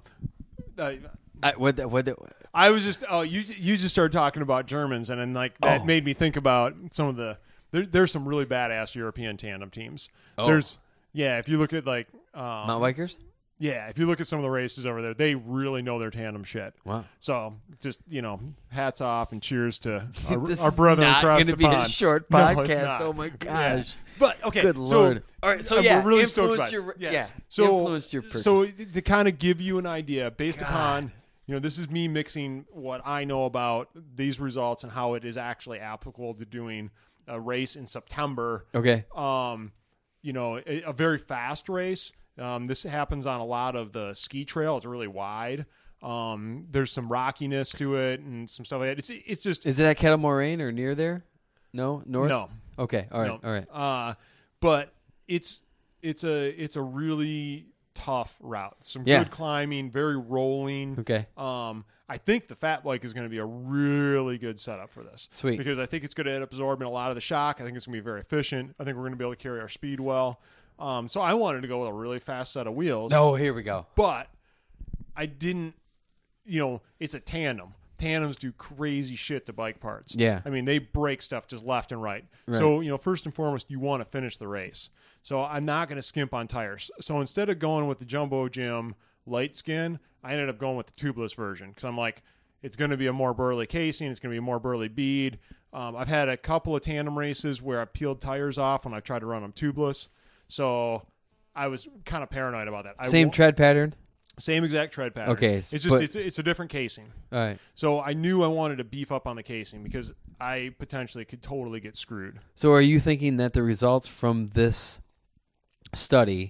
I, I, what the, what the, I was just oh you you just started talking about Germans, and then like that Oh. made me think about some of the there, there's some really badass European tandem teams. Oh. There's yeah, if you look at like um, Mountain bikers? yeah, if you look at some of the races over there, they really know their tandem shit. Wow. So just, you know, hats off and cheers to our, This our is brother not across gonna the be a pond. short No, it's podcast. not. Oh, my Yeah. gosh. But okay, Good so- Lord. All right, so uh, yeah, we're really stoked influenced about it. your, Yes. yeah, So, influenced your purchase. so to kind of give you an idea, based God. upon you know, this is me mixing what I know about these results and how it is actually applicable to doing a race in September. Okay. Um, you know, a, a very fast race. Um, this happens on a lot of the ski trail. It's really wide. Um, there's some rockiness to it and some stuff like that. It's it's just Is it at Kettle Moraine or near there? No, north. no. Okay. All right. No. All right. Uh, but it's it's a it's a really tough route. Some Yeah. good climbing, very rolling. Okay. Um, I think the fat bike is going to be a really good setup for this. Sweet. Because I think it's going to end up absorbing a lot of the shock. I think it's going to be very efficient. I think we're going to be able to carry our speed well. Um, so I wanted to go with a really fast set of wheels. No, here we go. But I didn't, you know, it's a tandem. Tandems do crazy shit to bike parts. Yeah. I mean, they break stuff just left and right. Right. So, you know, first and foremost, you want to finish the race. So I'm not going to skimp on tires. So instead of going with the Jumbo Jim light skin, I ended up going with the tubeless version because I'm like, it's going to be a more burly casing. It's going to be a more burly bead. Um, I've had a couple of tandem races where I peeled tires off when I tried to run them tubeless. So I was kind of paranoid about that. Same I, tread pattern? Same exact tread pattern. Okay, It's just but- it's it's a different casing. All right. So I knew I wanted to beef up on the casing because I potentially could totally get screwed. So are you thinking that the results from this study,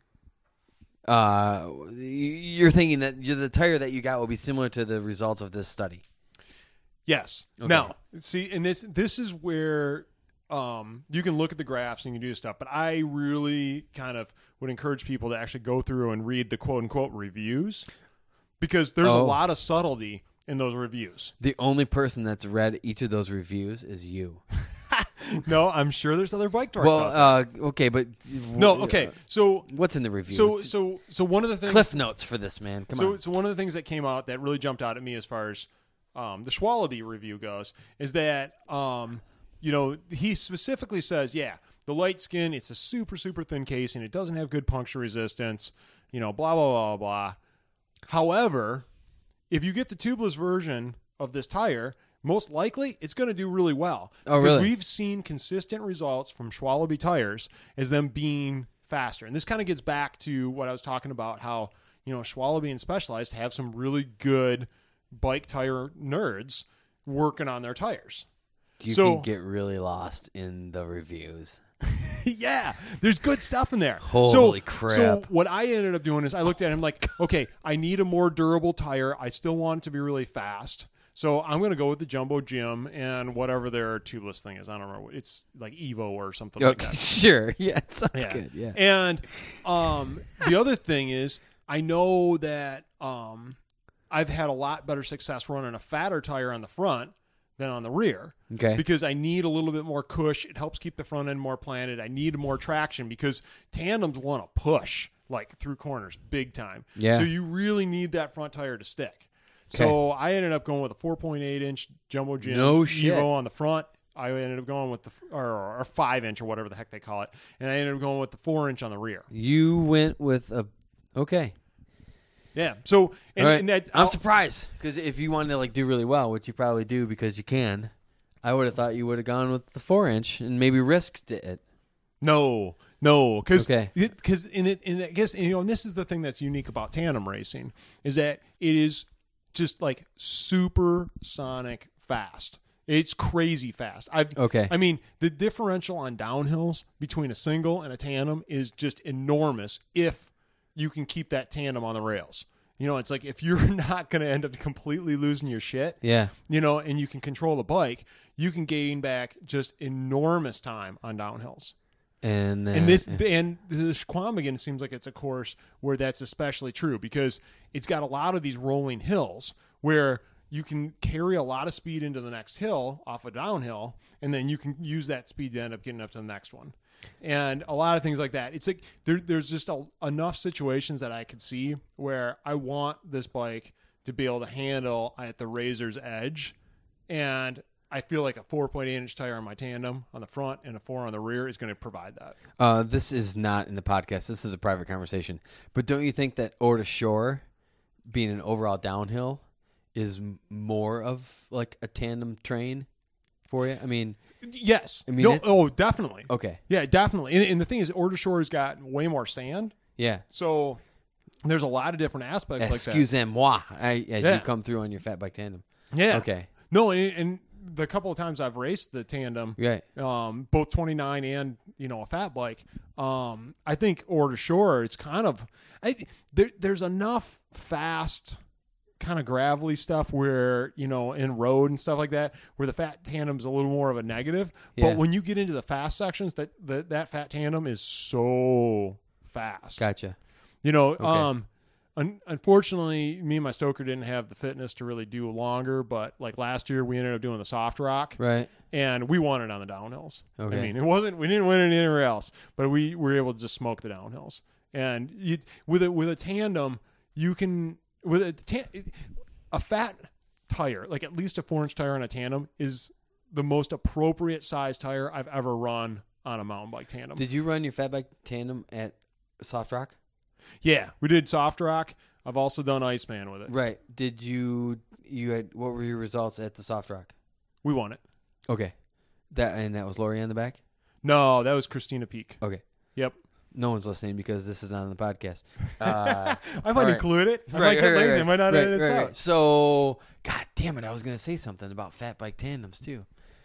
uh, you're thinking that you're, the tire that you got will be similar to the results of this study? Yes. Okay. Now, see, and this this is where um, you can look at the graphs and you can do stuff, but I really kind of would encourage people to actually go through and read the quote unquote reviews because there's Oh. a lot of subtlety in those reviews. The only person that's read each of those reviews is you. No, I'm sure there's other bike torques Well, out there. uh, okay, but No, okay. So What's in the review? so so so one of the things Cliff notes for this, man. Come so, on. so one of the things that came out that really jumped out at me as far as um, the Schwalbe review goes is that, um, you know, he specifically says, yeah, the light skin, it's a super, super thin casing. It doesn't have good puncture resistance, you know, blah, blah, blah, blah. However, if you get the tubeless version of this tire, most likely it's going to do really well. Oh, because really? we've seen consistent results from Schwalbe tires as them being faster. And this kind of gets back to what I was talking about, how, you know, Schwalbe and Specialized have some really good bike tire nerds working on their tires. You so- can get really lost in the reviews. Yeah, there's good stuff in there. Holy so, crap. So what I ended up doing is I looked at him like, okay, I need a more durable tire. I still want it to be really fast. So I'm going to go with the Jumbo Jim and whatever their tubeless thing is. I don't remember. What, it's like Evo or something like Okay, that. sure. Yeah, it sounds Yeah. good. Yeah. And um, the other thing is, I know that um, I've had a lot better success running a fatter tire on the front than on the rear. Okay. Because I need a little bit more cush. It helps keep the front end more planted. I need more traction because tandems want to push like through corners big time. Yeah. So you really need that front tire to stick. So I ended up going with a four point eight inch Jumbo Jim No shit. Evo on the front. I ended up going with the or, or five inch or whatever the heck they call it, and I ended up going with the four inch on the rear. You went with a okay. Yeah. So and, All right. and that I'm I'll- surprised because if you wanted to like do really well, which you probably do because you can, I would have thought you would have gone with the four inch and maybe risked it. No, no, because Okay. because in it, and I guess you know, and this is the thing that's unique about tandem racing is that it is just like super sonic fast. It's crazy fast. I Okay. I mean, the differential on downhills between a single and a tandem is just enormous if you can keep that tandem on the rails. You know, it's like if you're not going to end up completely losing your shit, Yeah. you know, and you can control the bike, you can gain back just enormous time on downhills. And then And this and the Schwalbe seems like it's a course where that's especially true because it's got a lot of these rolling hills where you can carry a lot of speed into the next hill off a downhill, and then you can use that speed to end up getting up to the next one. And a lot of things like that. It's like there, there's just a, enough situations that I could see where I want this bike to be able to handle at the razor's edge, and I feel like a four point eight inch tire on my tandem on the front and a four on the rear is going to provide that. uh, this is not in the podcast. This is a private conversation. But don't you think that Ore to Shore, being an overall downhill, is m- more of like a tandem train for you? I mean, Yes. I mean, no, it- oh, definitely. okay, Yeah, definitely. And, and the thing is, Ore to Shore has got way more sand. yeah, So there's a lot of different aspects like that. Excusez-moi, I, as Yeah. you come through on your fat bike tandem. Yeah. Okay. No, and, and the couple of times I've raced the tandem, Right. um, both twenty-nine and you know a fat bike, um, I think or to shore, it's kind of I, there, there's enough fast, kind of gravelly stuff where you know in road and stuff like that, where the fat tandem's a little more of a negative. Yeah. But when you get into the fast sections, that that, that fat tandem is so fast. Gotcha. You know, um, un- unfortunately, me and my stoker didn't have the fitness to really do longer. But like last year, we ended up doing the soft rock, Right. and we won it on the downhills. Okay. I mean, it wasn't we didn't win it anywhere else, but we were able to just smoke the downhills. And you, with a with a tandem, you can with a ta- a fat tire, like at least a four inch tire on a tandem, is the most appropriate size tire I've ever run on a mountain bike tandem. Did you run your fat bike tandem at Soft Rock? Yeah, we did soft rock. I've also done Iceman with it. Right. Did you you had what were your results at the Soft Rock? We won it. Okay. That and that was Lori on the back? No, that was Christina Peak. Okay. Yep. No one's listening because this is not on the podcast. Uh, I might right. include it. I right, might get right, lazy. right, I might not right, edit it right, out. right. So, God damn it, I was going to say something about fat bike tandems too.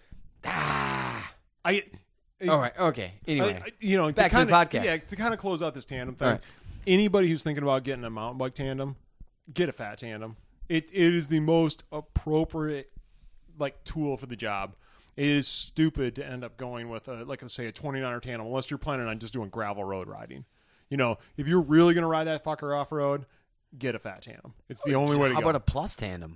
Ah. I, All right. Okay. Anyway, I, I- you know, back to kinda, the podcast. Yeah, to kind of close out this tandem thing. All right. Anybody who's thinking about getting a mountain bike tandem, get a fat tandem. It it is the most appropriate like tool for the job. It is stupid to end up going with a like I say a twenty-niner tandem unless you're planning on just doing gravel road riding. You know, if you're really going to ride that fucker off road, get a fat tandem. It's the only way to how go. about a plus tandem?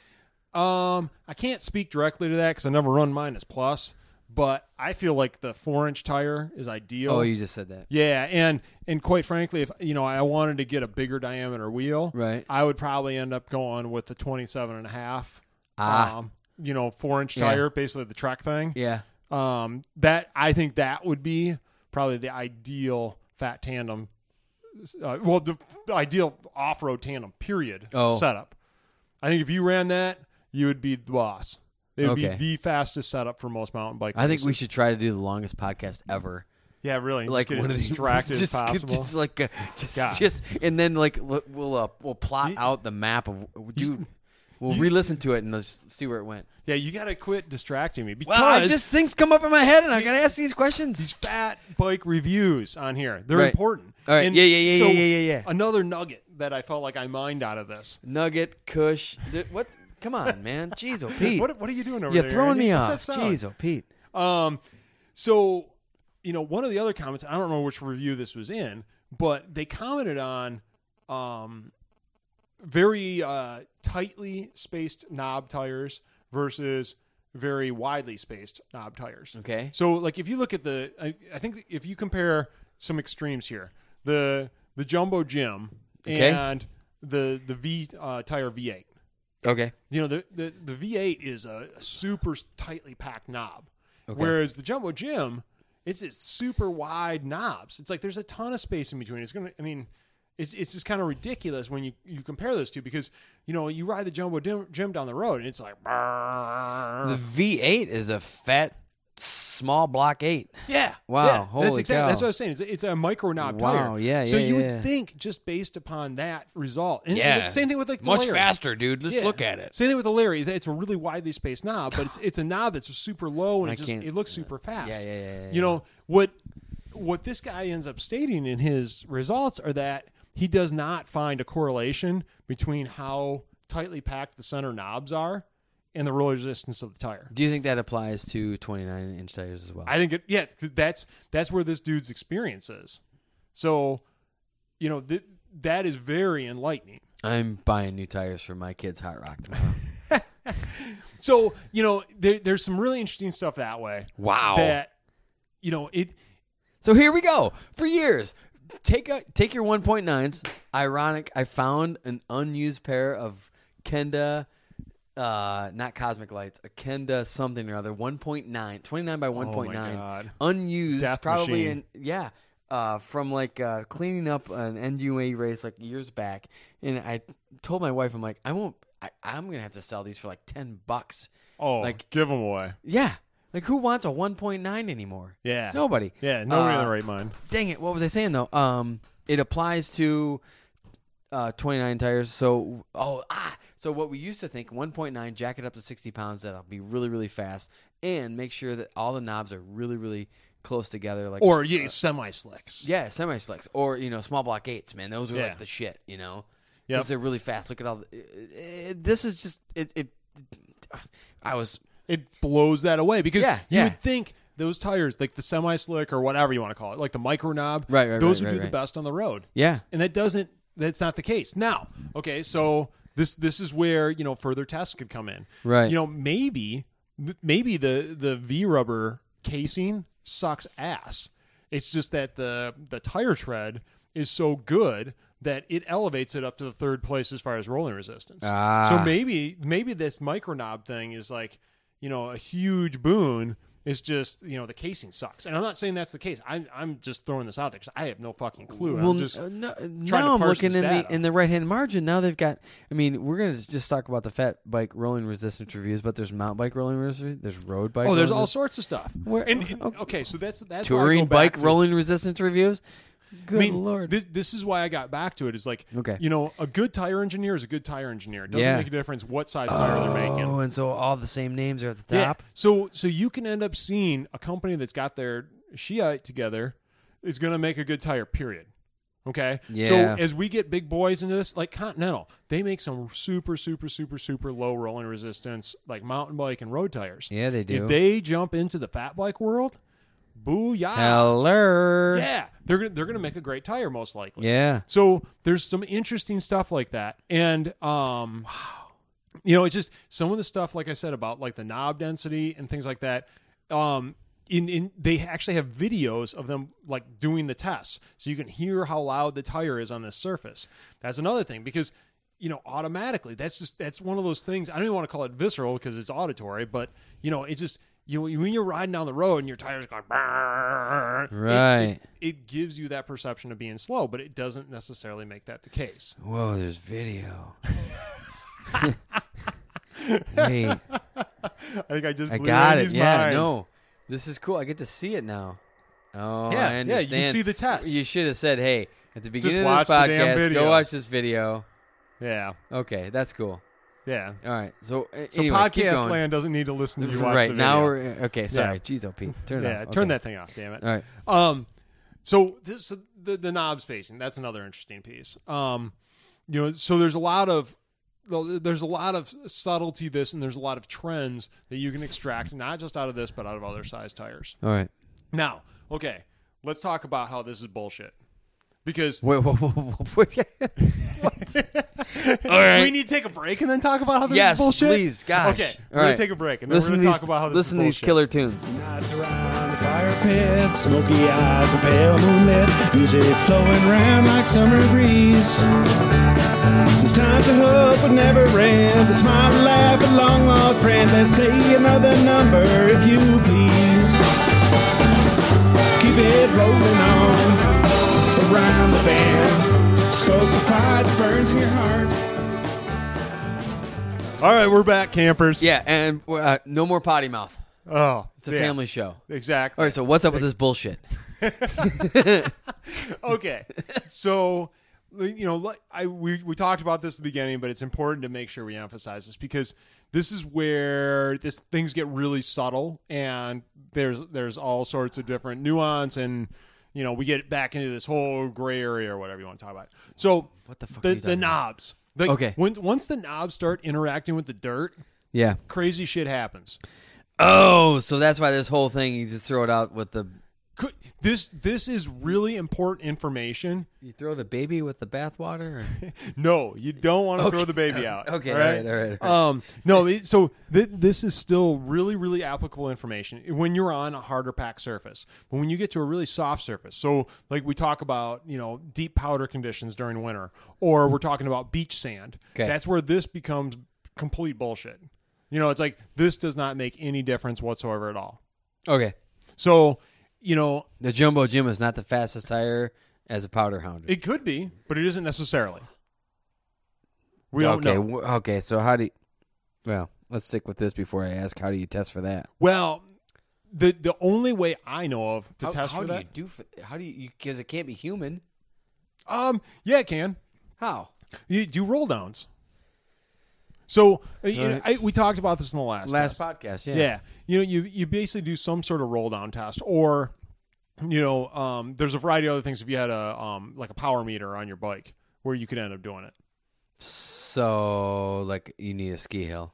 Um, I can't speak directly to that because I never run mine as plus, but I feel like the four inch tire is ideal. Oh, you just said that. Yeah, and and quite frankly, if you know I wanted to get a bigger diameter wheel, Right. I would probably end up going with the twenty-seven and a half. Ah. Um, you know, four inch Yeah. tire, basically the Trek thing. Yeah. Um, that I think that would be probably the ideal fat tandem. Uh, well, the, the ideal off road tandem. Period. Oh. Setup. I think if you ran that, you would be the boss. It would Okay. be the fastest setup for most mountain bike. I think we races. should try to do the longest podcast ever. Yeah, really. Just Like get one as of these- distracted just, as possible. Just like uh, just, God. just, and then like we'll we'll, uh, we'll plot You- out the map of dude. We'll you- re-listen to it and let's see where it went. Yeah, you got to quit distracting me because Well, I just things come up in my head and I gotta ask these these questions. fat bike reviews on here, they're Right. important. All right. And Yeah, yeah, yeah, so yeah, yeah, yeah, yeah. Another nugget that I felt like I mined out of this. Nugget, Kush, th- what? Come on, man. Jeez, oh Pete, What, what are you doing over you're there? throwing Andy? me What's off. that sound? Jeez, oh Pete. Um, so, you know, one of the other comments, I don't remember which review this was in, but they commented on um, very uh, tightly spaced knob tires versus very widely spaced knob tires. Okay. So, like, if you look at the, I, I think if you compare some extremes here, the the Jumbo Jim Okay. and the the V uh, tire V eight. Okay. You know, the, the, the V eight is a, a super tightly packed knob, Okay. whereas the Jumbo Jim, it's it's super wide knobs. It's like there's a ton of space in between. It's gonna, I mean, it's it's just kind of ridiculous when you, you compare those two because you know you ride the Jumbo Jim, Jim down the road and it's like, The V eight is a fat, small block eight. yeah, Wow, yeah. holy that's exactly cow. that's what I was saying. It's a, it's a micro knob Wow, tire. yeah, So yeah, you yeah. would think just based upon that result, and Yeah. and same thing with like the Much Larry. faster, dude. Let's Yeah. look at it. Same thing with the Larry. It's a really widely spaced knob, but it's it's a knob that's super low and I it just can't- it looks super fast. Yeah, yeah, yeah, yeah, You know what? What this guy ends up stating in his results are that he does not find a correlation between how tightly packed the center knobs are and the roll resistance of the tire. Do you think that applies to twenty-nine inch tires as well? I think it, yeah, 'cause that's that's where this dude's experience is. So, you know, th- that is very enlightening. I'm buying new tires for my kids' Hot Rock tomorrow. So, you know, there, there's some really interesting stuff that way. Wow. That, you know, it. So here we go. For years, take a take your one point nines. Ironic, I found an unused pair of Kenda, uh, not Cosmic Lights, a Kenda something or other, one point nine, twenty-nine by one point nine, God. unused, Death probably machine. in yeah, uh, from like uh, cleaning up an N U A race like years back. And I told my wife, I'm like, I won't. I, I'm gonna have to sell these for like ten bucks. Oh, Like- like give them away. Yeah, like who wants a one point nine anymore? Yeah. Nobody. Yeah, nobody in Uh, the right mind. Dang it! What was I saying though? Um, it applies to uh, twenty-nine tires. So, oh, ah, so what we used to think, one point nine, jack it up to sixty pounds. That'll be really, really fast, and make sure that all the knobs are really, really close together. Like Or yeah, semi slicks. yeah, semi slicks, or you know, small block eights. Man, those are Yeah. like the shit. You know, Yep. because they're really fast. Look at all. The, it, it, this is just it, it. I was It blows that away because Yeah, you yeah. would think those tires, like the semi slick or whatever you want to call it, like the micro knob, Right, right, those right, would be right, the right. best on the road. yeah. And that doesn't. That's not the case. Now, okay, so this this is where you know further tests could come in. Right. You know, maybe maybe the the V rubber casing sucks ass. It's just that the the tire tread is so good that it elevates it up to the third place as far as rolling resistance. Ah. So maybe maybe this micro knob thing is like, you know, a huge boon. It's just, you know, the casing sucks. And I'm not saying that's the case. I'm I'm just throwing this out there because I have no fucking clue. Well, I'm just uh, no, to now I'm parse looking this in the data. in the right hand margin. Now they've got. I mean, we're gonna just talk about the fat bike rolling resistance reviews, but there's mountain bike rolling resistance. There's road bike. Oh, there's rolling all res- sorts of stuff. Where- and, and- okay. okay, so that's that's why I touring go back bike to- rolling resistance reviews. Good I mean, lord. This, this is why I got back to it. Is like, Okay. you know, a good tire engineer is a good tire engineer. It doesn't Yeah. make a difference what size tire they're making. Oh, and so all the same names are at the Yeah. top. So so you can end up seeing a company that's got their Shiite together is going to make a good tire. Period. Okay. Yeah. So as we get big boys into this, like Continental, they make some super super super super low rolling resistance, like mountain bike and road tires. Yeah, they do. If they jump into the fat bike world, booyah! Hello. Yeah, they're gonna, they're going to make a great tire most likely. Yeah. So there's some interesting stuff like that, and um, you know, it's just some of the stuff, like I said, about like the knob density and things like that. Um, in in they actually have videos of them like doing the tests, so you can hear how loud the tire is on this surface. That's another thing because you know automatically that's just that's one of those things. I don't even want to call it visceral because it's auditory, but you know it's just. You when you're riding down the road and your tires going, brrr, it- Right. It, it gives you that perception of being slow, but it doesn't necessarily make that the case. Whoa, there's video. Wait, I think I just I blew got it. Andy's Yeah, mind. no, this is cool. I get to see it now. Oh, Yeah, I yeah, understand. you can see the test. You should have said, "Hey, at the beginning watch of the this damn podcast, video. go watch this video." Yeah, Okay, that's cool. yeah. All right, so, uh, So anyway, keep podcast going. land doesn't need to listen to you watch right the now video. we're okay. Sorry, Yeah. jeez, O P, turn it yeah, off. turn Okay. that thing off, damn it. All right, Um, so this the the knob spacing. That's another interesting piece. Um, you know, so there's a lot of there's a lot of subtlety to this, and there's a lot of trends that you can extract, not just out of this, but out of other size tires. all right. Now, okay, let's talk about how this is bullshit. Because Wait, whoa, whoa, whoa, whoa. do right. we need to take a break and then talk about how this Yes, is bullshit? please, gosh. Okay, All we're gonna right. take a break and then Listen we're to gonna these, talk about how this listen is to these bullshit. killer tunes. Nights around the fire pit, smoky eyes, a pale moonlit, music flowing round like summer breeze. There's time to hope but never end. The smile and laugh, a long lost friend. Let's play another number if you please. Keep it rolling on around the band. Stoke the fire that burns in your heart. All right, we're back, campers. Yeah, and uh, no more potty mouth. Oh, It's a yeah, family show. Exactly. All right, so what's up with this bullshit? Okay, so you know, like, I we we talked about this at the beginning, but it's important to make sure we emphasize this because this is where this things get really subtle, and there's there's all sorts of different nuance, and you know, we get back into this whole gray area or whatever you want to talk about. So What the fuck the are you the talking about? knobs. Like, Okay. When, once the knobs start interacting with the dirt, Yeah. crazy shit happens. Oh, so that's why this whole thing, you just throw it out with the... Could, this this is really important information. You throw the baby with the bathwater? Or? No, you don't want to Okay. throw the baby out. Okay, all all right, right, all right, all right. Um, no, it, so th- this is still really, really applicable information when you're on a harder pack surface. But when you get to a really soft surface, so like we talk about, you know, deep powder conditions during winter, or we're talking about beach sand. Okay. That's where this becomes complete bullshit. You know, it's like this does not make any difference whatsoever at all. Okay. So, you know, The Jumbo Jim is not the fastest tire as a powder hound. it could be, but it isn't necessarily. We don't okay, know. w- okay, so how do you... Well, let's stick with this before I ask, how do you test for that? Well, the the only way I know of to how, test how for do that, you do for... How do you... Because it can't be human. um, yeah, it can. How? You do roll downs. So uh, you know, Right. I, we talked about this in the last Last test. podcast, yeah. Yeah, you know, you you basically do some sort of roll down test, or you know, um, there's a variety of other things. If you had a um, like a power meter on your bike, where you could end up doing it. So, like, you need a ski hill.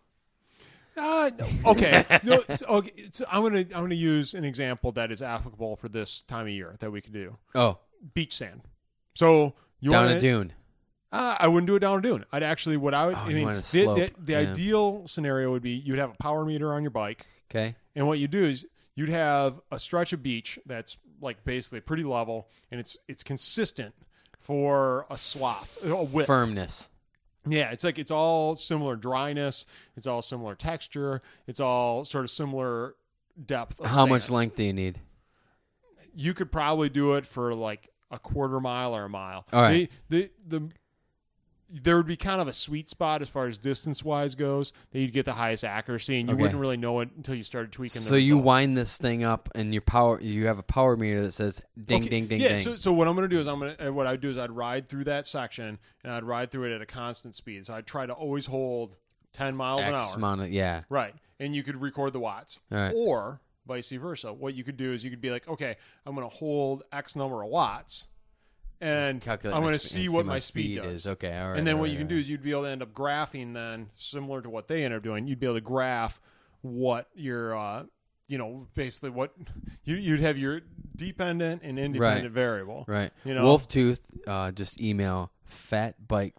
Uh, okay. no, so, okay. So I'm gonna I'm gonna use an example that is applicable for this time of year that we could do. Oh, Beach sand. So you down want a dune. Uh, I wouldn't do it down a dune. I'd actually what I would. Oh, I you mean, want a the, slope. the, the Yeah. ideal scenario would be you'd have a power meter on your bike, Okay. and what you do is you'd have a stretch of beach that's like basically pretty level, and it's it's consistent for a swath, a width. Firmness. Yeah, it's like it's all similar dryness, it's all similar texture, it's all sort of similar depth. Of How sand. much length do you need? You could probably do it for like a quarter mile or a mile. All right. The the, the there would be kind of a sweet spot as far as distance wise goes that you'd get the highest accuracy, and you Okay. wouldn't really know it until you started tweaking. The So you results. wind this thing up, and your power. You have a power meter that says ding, Okay, ding, ding, yeah, ding. So, so what I'm going to do is I'm going to what I'd do is I'd ride through that section and I'd ride through it at a constant speed. So I'd try to always hold ten miles an X hour. amount of, yeah. Right. And you could record the watts. All right. Or vice versa. What you could do is you could be like, okay, I'm going to hold X number of watts and Calculate I'm my going to spe- see and what my speed, does. is. Okay, all right. and then all what right, you can all do right. is you'd be able to end up graphing then, similar to what they end up doing. You'd be able to graph what your, uh, you know, basically what you, you'd have your dependent and independent Right. variable. Right. You know? Wolf Tooth, uh, just email fat bike,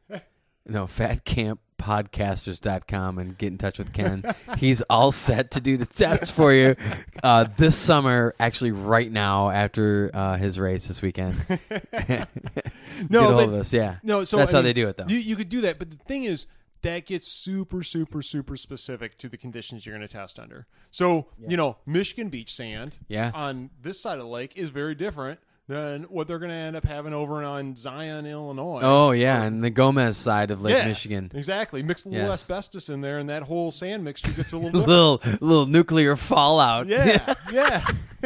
no, fatcamppodcasters dot com and get in touch with Ken. He's all set to do the test for you uh, this summer, actually right now after uh, his race this weekend. Get No, a hold but- of us, yeah. No, so That's I how mean, they do it, though. You, you could do that, but the thing is, that gets super, super, super specific to the conditions you're going to test under. So, you know, Michigan beach sand Yeah. on this side of the lake is very different than what they're going to end up having over on Zion, Illinois. Oh, yeah, and the Gomez side of Lake Yeah, Michigan. Exactly. Mix a little Yes. asbestos in there, and that whole sand mixture gets a little different. little little nuclear fallout. Yeah, yeah.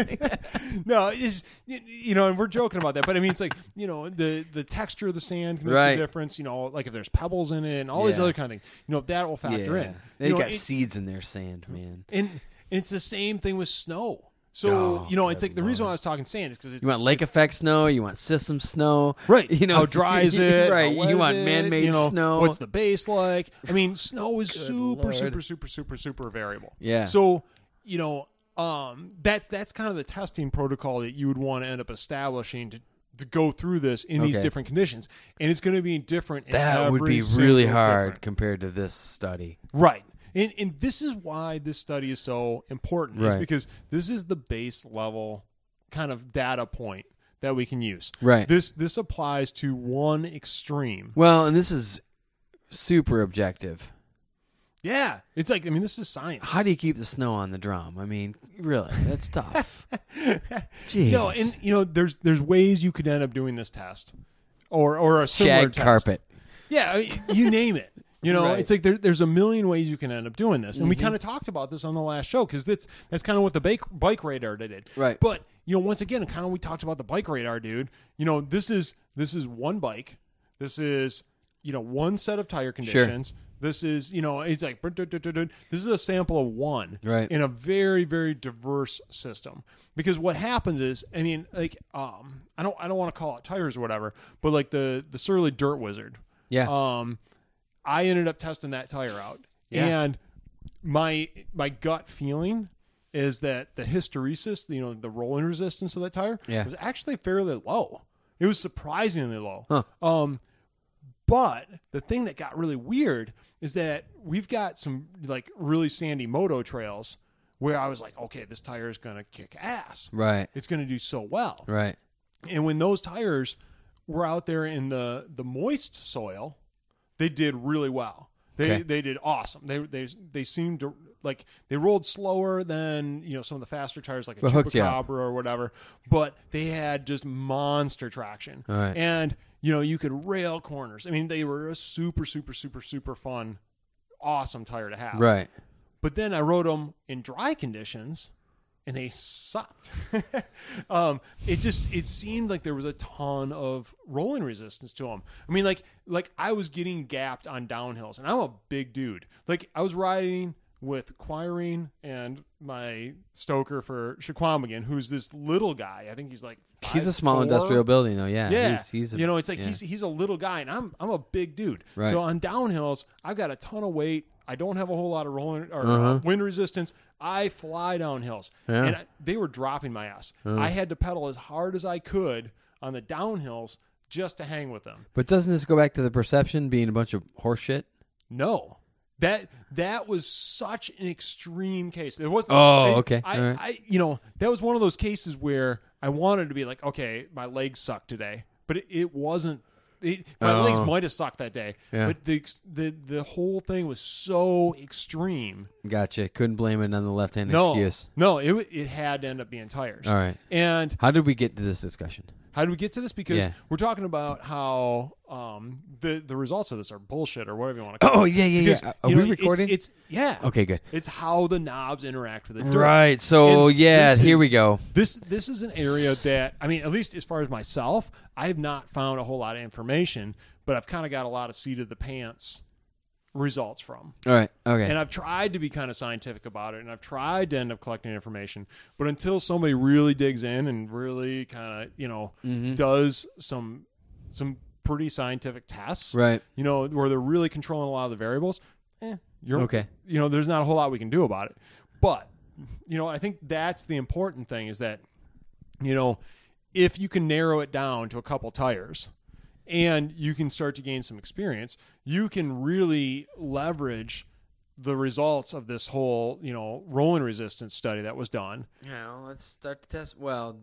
no, it's you know, and we're joking about that, but I mean, it's like you know, the the texture of the sand makes Right. a difference. You know, like if there's pebbles in it and all these Yeah. other kind of things. You know, that will factor Yeah. in. They you know, got it- seeds in their sand, man. and, and it's the same thing with snow. So Oh, you know, it's good like the reason why I was talking sand is because it's You want lake effect snow? You want system snow? right. You know, how dry is it? Right. How wet You is want it? man-made You know, snow. What's the base like? I mean, snow is super, Lord. super, super, super, super variable. Yeah. So you know, um, that's that's kind of the testing protocol that you would want to end up establishing to. To go through this in these Okay. different conditions, and it's going to be different. In That would every be really single hard different- compared to this study. right? And and this is why this study is so important, is Right. because this is the base level kind of data point that we can use. Right. This this applies to one extreme. Well, and this is super objective. Yeah, it's like I mean, this is science. How do you keep the snow on the drum? I mean, really, that's tough. Jeez. No, and you know, there's there's ways you could end up doing this test, or or a similar shag test. carpet. Yeah, I mean, you name it. You know, Right. it's like there, there's a million ways you can end up doing this, and we Mm-hmm. kind of talked about this on the last show because that's that's kind of what the bike bike radar did. Right. But you know, once again, kind of we talked about the bike radar, dude. You know, this is this is one bike. This is you know one set of tire conditions. This is you know it's like this is a sample of one Right. in a very very diverse system. Because what happens is, I mean, like um, I don't I don't want to call it tires or whatever, but like the the Surly Dirt Wizard. Yeah. Um, I ended up testing that tire out, Yeah. and my my gut feeling is that the hysteresis, you know, the rolling resistance of that tire, Yeah. was actually fairly low. It was surprisingly low. Huh. Um, but the thing that got really weird is that we've got some like really sandy moto trails where I was like, okay, this tire is gonna kick ass. Right. It's gonna do so well. Right. And when those tires were out there in the, the moist soil, they did really well. They Okay. they did awesome. They they they seemed to like they rolled slower than you know some of the faster tires like a But hooked you up. Chupacabra or whatever, but they had just monster traction. All right. And you know you could rail corners. I mean they were a super super super super fun, awesome tire to have. Right. But then I rode them in dry conditions, and they sucked. um, it just it seemed like there was a ton of rolling resistance to them. I mean, like like I was getting gapped on downhills, and I'm a big dude. Like I was riding with Quirine and my stoker for Shaquamagan, who's this little guy. I think he's like five, he's a small four. industrial building, though. Yeah, Yeah, he's, he's a, you know, it's like yeah. he's he's a little guy, and I'm I'm a big dude. Right. So on downhills, I've got a ton of weight. I don't have a whole lot of rolling or Uh-huh. uh, wind resistance. I fly down hills, Yeah. and I, they were dropping my ass. Uh. I had to pedal as hard as I could on the downhills just to hang with them. But doesn't this go back to the perception being a bunch of horse shit? No. That that was such an extreme case. It wasn't. Oh, I- okay. I, All right. I, you know, that was one of those cases where I wanted to be like, okay, my legs suck today, but it, it wasn't. It, my Oh. legs might have sucked that day, Yeah. but the ex- the the whole thing was so extreme. Gotcha. Couldn't blame it on the left-hand No, excuse. no, it w- it had to end up being tires. All right. And How did we get to this discussion? how did we get to this? Because Yeah. we're talking about how um, the the results of this are bullshit or whatever you want to call it. Oh, yeah, yeah, Because, yeah. Are you we know, it's- recording? It's, yeah. Okay, good. It's how the knobs interact with the dirt. Right. So, And yeah, this here is- we go. This this is an area that, I mean, at least as far as myself, I have not found a whole lot of information, but I've kind of got a lot of seat of the pants results from. All right. Okay. And I've tried to be kind of scientific about it, and I've tried to end up collecting information. But until somebody really digs in and really kind of, you know, Mhm. does some some pretty scientific tests, Right. you know, where they're really controlling a lot of the variables, eh, you're Okay. You know, there's not a whole lot we can do about it. But, you know, I think that's the important thing is that, you know, if you can narrow it down to a couple tires and you can start to gain some experience, you can really leverage the results of this whole, you know, rolling resistance study that was done. Yeah, well, let's start to test. Well,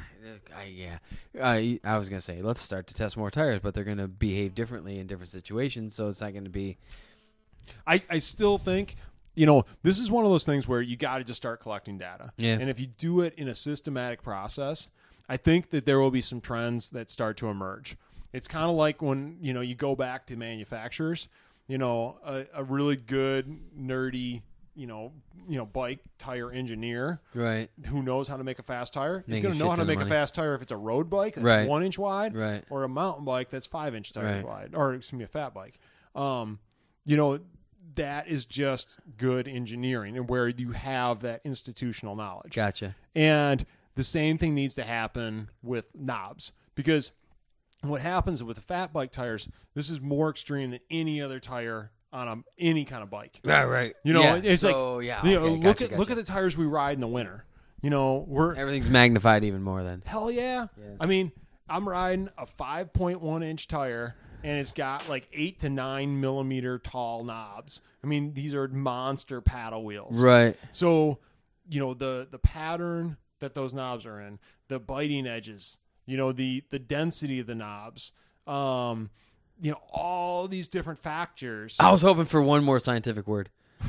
I, yeah, I, I was gonna say let's start to test more tires, but they're gonna behave differently in different situations, so it's not gonna be. I, I still think, you know, this is one of those things where you got to just start collecting data. Yeah. And if you do it in a systematic process, I think that there will be some trends that start to emerge. It's kind of like when, you know, you go back to manufacturers, you know, a, a really good, nerdy, you know, you know, bike tire engineer Right. who knows how to make a fast tire. He's Making going a to know shit how to ton of make a money. fast tire if it's a road bike that's Right. one inch wide, Right. or a mountain bike that's five inch tires Right. wide, or excuse me, a fat bike. Um, you know, that is just good engineering, and where you have that institutional knowledge. Gotcha. And the same thing needs to happen with knobs, because what happens with the fat bike tires, this is more extreme than any other tire on a, any kind of bike. Right. Right. You know, yeah. it's so, like, yeah. you know, okay, look gotcha, at look gotcha. at the tires we ride in the winter. You know, we're Everything's magnified even more then. hell yeah. Yeah. I mean, I'm riding a five point one inch tire, and it's got like eight to nine millimeter tall knobs. I mean, these are monster paddle wheels. Right. So, you know, the the pattern that those knobs are in, the biting edges, you know, the the density of the knobs, um, you know, all these different factors. I was hoping for one more scientific word.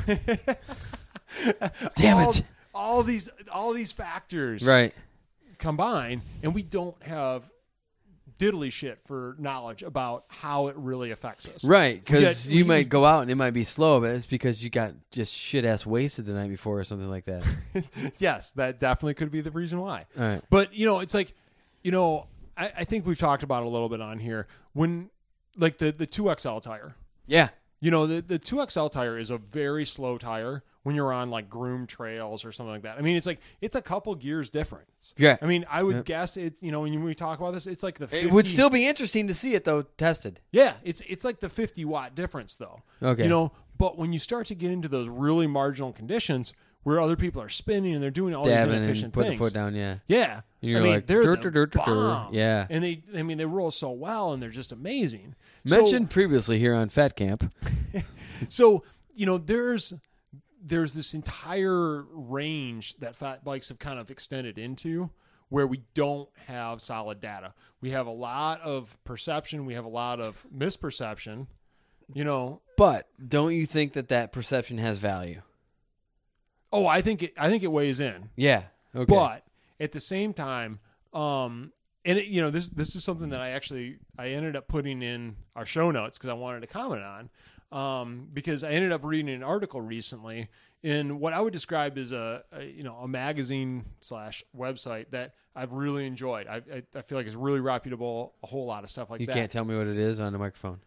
Damn all, it. All these all these factors Right. combine, and we don't have diddly shit for knowledge about how it really affects us. Right, because got- you we- might go out and it might be slow, but it's because you got just shit ass wasted the night before or something like that. Yes, that definitely could be the reason why. All right. But, you know, it's like, you know, I, I think we've talked about it a little bit on here. When, like, the, the two X L tire, Yeah. you know, the, the two X L tire is a very slow tire when you're on, like, groomed trails or something like that. I mean, it's like, it's a couple gears difference. Yeah. I mean, I would Yep. guess it, you know, when we talk about this, it's like the fifty, It would still be interesting to see it though tested. yeah, it's it's like the fifty watt difference, though. Okay. You know, but when you start to get into those really marginal conditions where other people are spinning and they're doing all Dabbing these and inefficient put things, the foot down, yeah. yeah, And you're I mean, like, they're "Dur, the dur, dur, dur, dur." bomb. Yeah. and they, I mean, they roll so well and they're just amazing. Mentioned previously here on Fat Camp. So, so you know, there's there's this entire range that fat bikes have kind of extended into, where we don't have solid data. We have a lot of perception. We have a lot of misperception. You know, But don't you think that that perception has value? oh, I think it, I think it weighs in. Yeah. Okay. But at the same time, um, and it, you know, this this is something that I actually I ended up putting in our show notes because I wanted to comment on, um, because I ended up reading an article recently in what I would describe as a, a you know a magazine slash website that I've really enjoyed. I, I I feel like it's really reputable. A whole lot of stuff like You that. can't tell me what it is on the microphone.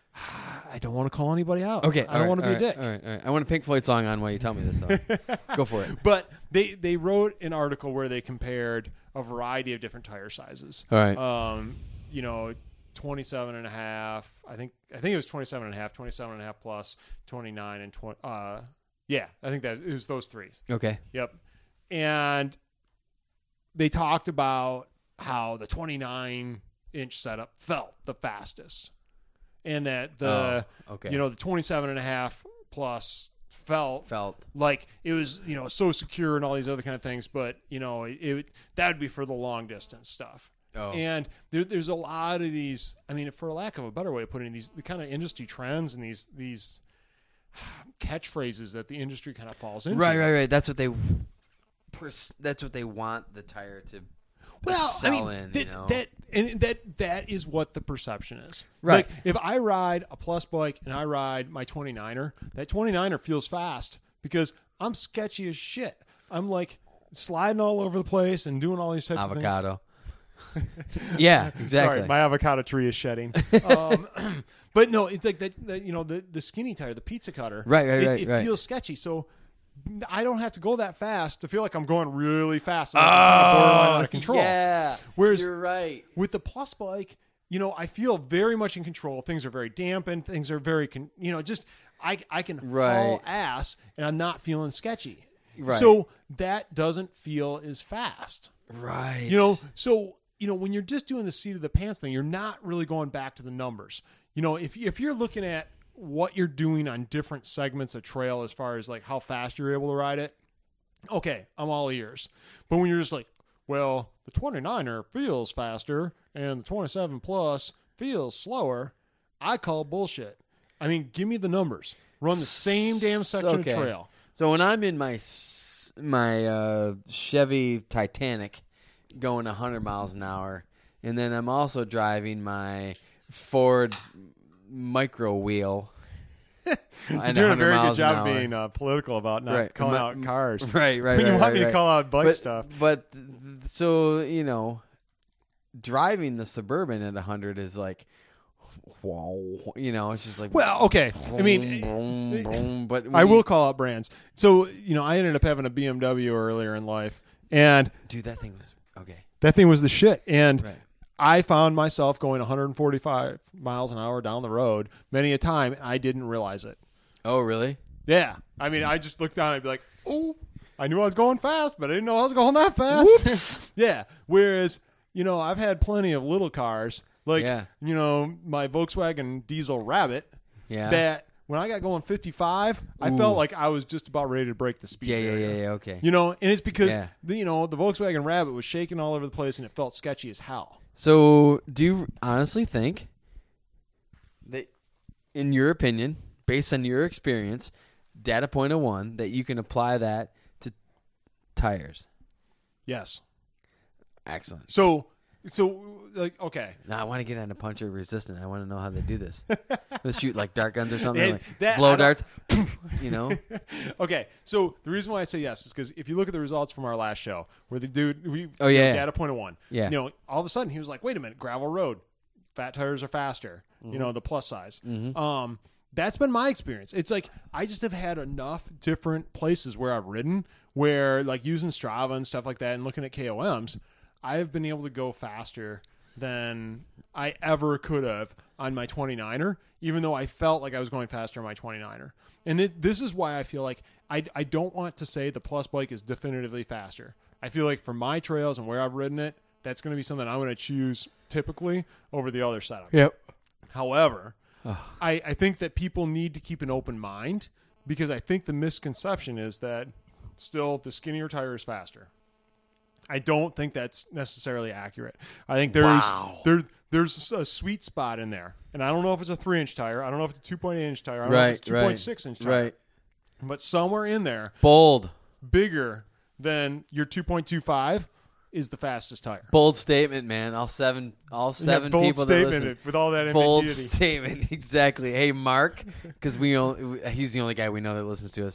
I don't want to call anybody out. Okay, I don't right, want to be right, a dick. All right, all right. I want a Pink Floyd song on while you tell me this, though. Go for it. But they they wrote an article where they compared a variety of different tire sizes. All right. Um, you know, twenty-seven and a half. I think I think it was twenty-seven and a half, twenty-seven and a half plus, twenty-nine and twenty. Uh, yeah, I think that it was those three. Okay. Yep. And they talked about how the twenty-nine inch setup felt the fastest, and that the Oh, okay. you know the twenty-seven and a half plus felt Felt. like it was you know so secure and all these other kind of things, but you know it, it that would be for the long distance stuff. Oh. And there, there's a lot of these. I mean, for lack of a better way of putting it, these the kind of industry trends and these these catchphrases that the industry kind of falls into. Right, right, right. That's what they. Pers- that's what they want the tire to. Well, sell I mean, in, that, you know? that and that that is what the perception is. Right. Like if I ride a plus bike and I ride my twenty-niner, that twenty-niner feels fast because I'm sketchy as shit. I'm like sliding all over the place and doing all these types Avocado. of things. Yeah, exactly. Sorry, my avocado tree is shedding. um, but no, it's like that, that. You know, the the skinny tire, the pizza cutter. Right, right, it, right, It right. feels sketchy, so I don't have to go that fast to feel like I'm going really fast. And like I'm borderline out of control. Yeah. Whereas you're right. with the plus bike, you know, I feel very much in control. Things are very dampened. Things are very, con- you know, just I I can Right. haul ass, and I'm not feeling sketchy. Right. So that doesn't feel as fast. Right. You know, so you know when you're just doing the seat of the pants thing, you're not really going back to the numbers. You know, if if you're looking at what you're doing on different segments of trail as far as like how fast you're able to ride it, okay, I'm all ears. But when you're just like, well, the twenty-niner feels faster and the twenty-seven plus feels slower, I call bullshit. I mean, give me the numbers. Run the same damn section Okay. of trail. So when I'm in my s- my uh, Chevy Titanic going one hundred miles an hour, and then I'm also driving my Ford Micro Wheel You're and doing a one hundred very good miles an job hour. being uh, political about not Right. calling My- out cars. Right, right, When you right, want right, me to right. call out bike but, stuff. But th- th- so you know, driving the Suburban at one hundred is like, wow, you know, it's just like. Well, okay. I mean, boom, boom, but I when will you- call out brands. So, you know, I ended up having a B M W earlier in life, and Dude, that thing was okay. that thing was the shit. And Right. I found myself going one hundred forty-five miles an hour down the road many a time, and I didn't realize it. Oh, really? Yeah. I mean, I just looked down and I'd be like, oh, I knew I was going fast, but I didn't know I was going that fast. Whoops. Yeah. Whereas, you know, I've had plenty of little cars, like, Yeah. you know, my Volkswagen Diesel Rabbit, Yeah. that when I got going fifty-five, I Ooh. felt like I was just about ready to break the speed Yeah, yeah, barrier. yeah, yeah. Okay. You know, and it's because, Yeah. the, you know, the Volkswagen Rabbit was shaking all over the place and it felt sketchy as hell. So, do you honestly think that, in your opinion, based on your experience, data point of one, that you can apply that to tires? Yes. Excellent. So, so like, okay. Now I want to get on a puncher resistant. I want to know how they do this. Let's shoot like dart guns or something, It- like that- I blow don't- darts. You know. Okay, so the reason why I say yes is because if you look at the results from our last show, where the dude, we, Oh, yeah, you know, yeah. data point of one, Yeah. you know, all of a sudden he was like, wait a minute, gravel road, fat tires are faster, you know, the plus size. Mm-hmm. Um, that's been my experience. It's like I just have had enough different places where I've ridden, where like using Strava and stuff like that, and looking at K O Ms, I have been able to go faster than I ever could have on my twenty-niner, even though I felt like I was going faster on my twenty-niner. And it, this is why I feel like I, I don't want to say the plus bike is definitively faster. I feel like for my trails and where I've ridden it, that's going to be something I'm going to choose typically over the other setup. Yep. However, I, I think that people need to keep an open mind, because I think the misconception is that still the skinnier tire is faster. I don't think that's necessarily accurate. I think there's Wow. there there's a sweet spot in there, and I don't know if it's a three inch tire. I don't know if it's a two point eight inch tire. I don't know if Right. it's two Right. point six inch tire. Right. But somewhere in there, Bold. bigger than your two point two five is the fastest tire. Bold statement, man. All seven. All seven bold people statement that listen. with all that Bold ambiguity. statement, exactly. Hey, Mark, because we only, he's the only guy we know that listens to us.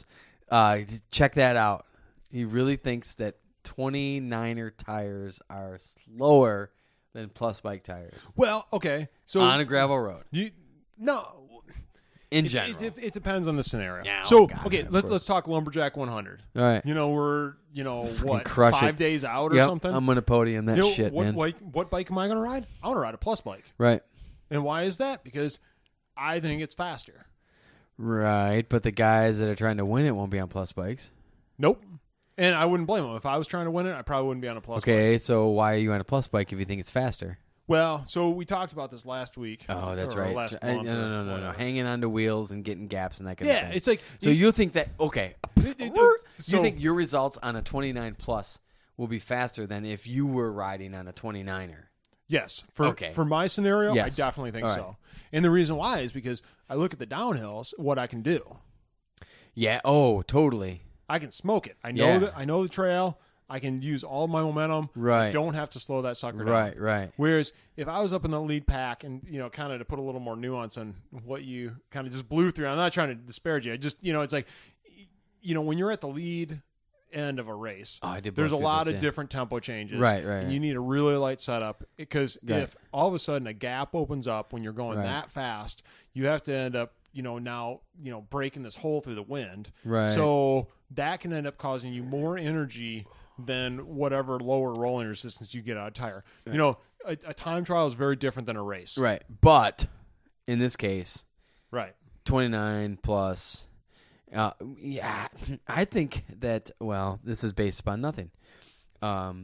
Uh, check that out. He really thinks that twenty-niner tires are slower than plus bike tires Well, okay. So on a gravel road. you no. In It, general. it, it depends on the scenario. Yeah, so oh God, okay, yeah, of let's course. let's talk Lumberjack one hundred. All right. You know we're you know what crush five it. days out or Yep, something. I'm going to podium that you know, shit, what, man. Bike, what bike am I going to ride? I want to ride a plus bike. Right. And why is that? Because I think it's faster. Right. But the guys that are trying to win it won't be on plus bikes. Nope. And I wouldn't blame them. If I was trying to win it, I probably wouldn't be on a plus bike. Okay, so why are you on a plus bike if you think it's faster? Well, so we talked about this last week. Oh, that's or right. Last I- month no, or no, no, no, no. whatever. Hanging onto wheels and getting gaps and that kind Yeah, of thing. it's like So you think that okay? it- it- you so- think your results on a twenty-nine plus will be faster than if you were riding on a twenty-niner? Yes. For Okay. for my scenario, Yes. I definitely think All right. so. And the reason why is because I look at the downhills, what I can do. Yeah. Oh, totally. I can smoke it. I know Yeah. that I know the trail. I can use all my momentum. Right. I don't have to slow that sucker down. Right. Right. Whereas if I was up in the lead pack and, you know, kind of to put a little more nuance on what you kind of just blew through, I'm not trying to disparage you. I just, you know, it's like, you know, when you're at the lead end of a race, Oh, I did. there's a both lot this, of yeah. different tempo changes. Right, right, And you need a really light setup because Right. if all of a sudden a gap opens up when you're going Right. that fast, you have to end up, you know, now, you know, breaking this hole through the wind. Right. So that can end up causing you more energy than whatever lower rolling resistance you get out of tire. You know, a, a time trial is very different than a race. Right. But in this case, Right. twenty-nine plus. Uh, yeah, I think that. Well, this is based upon nothing. Um,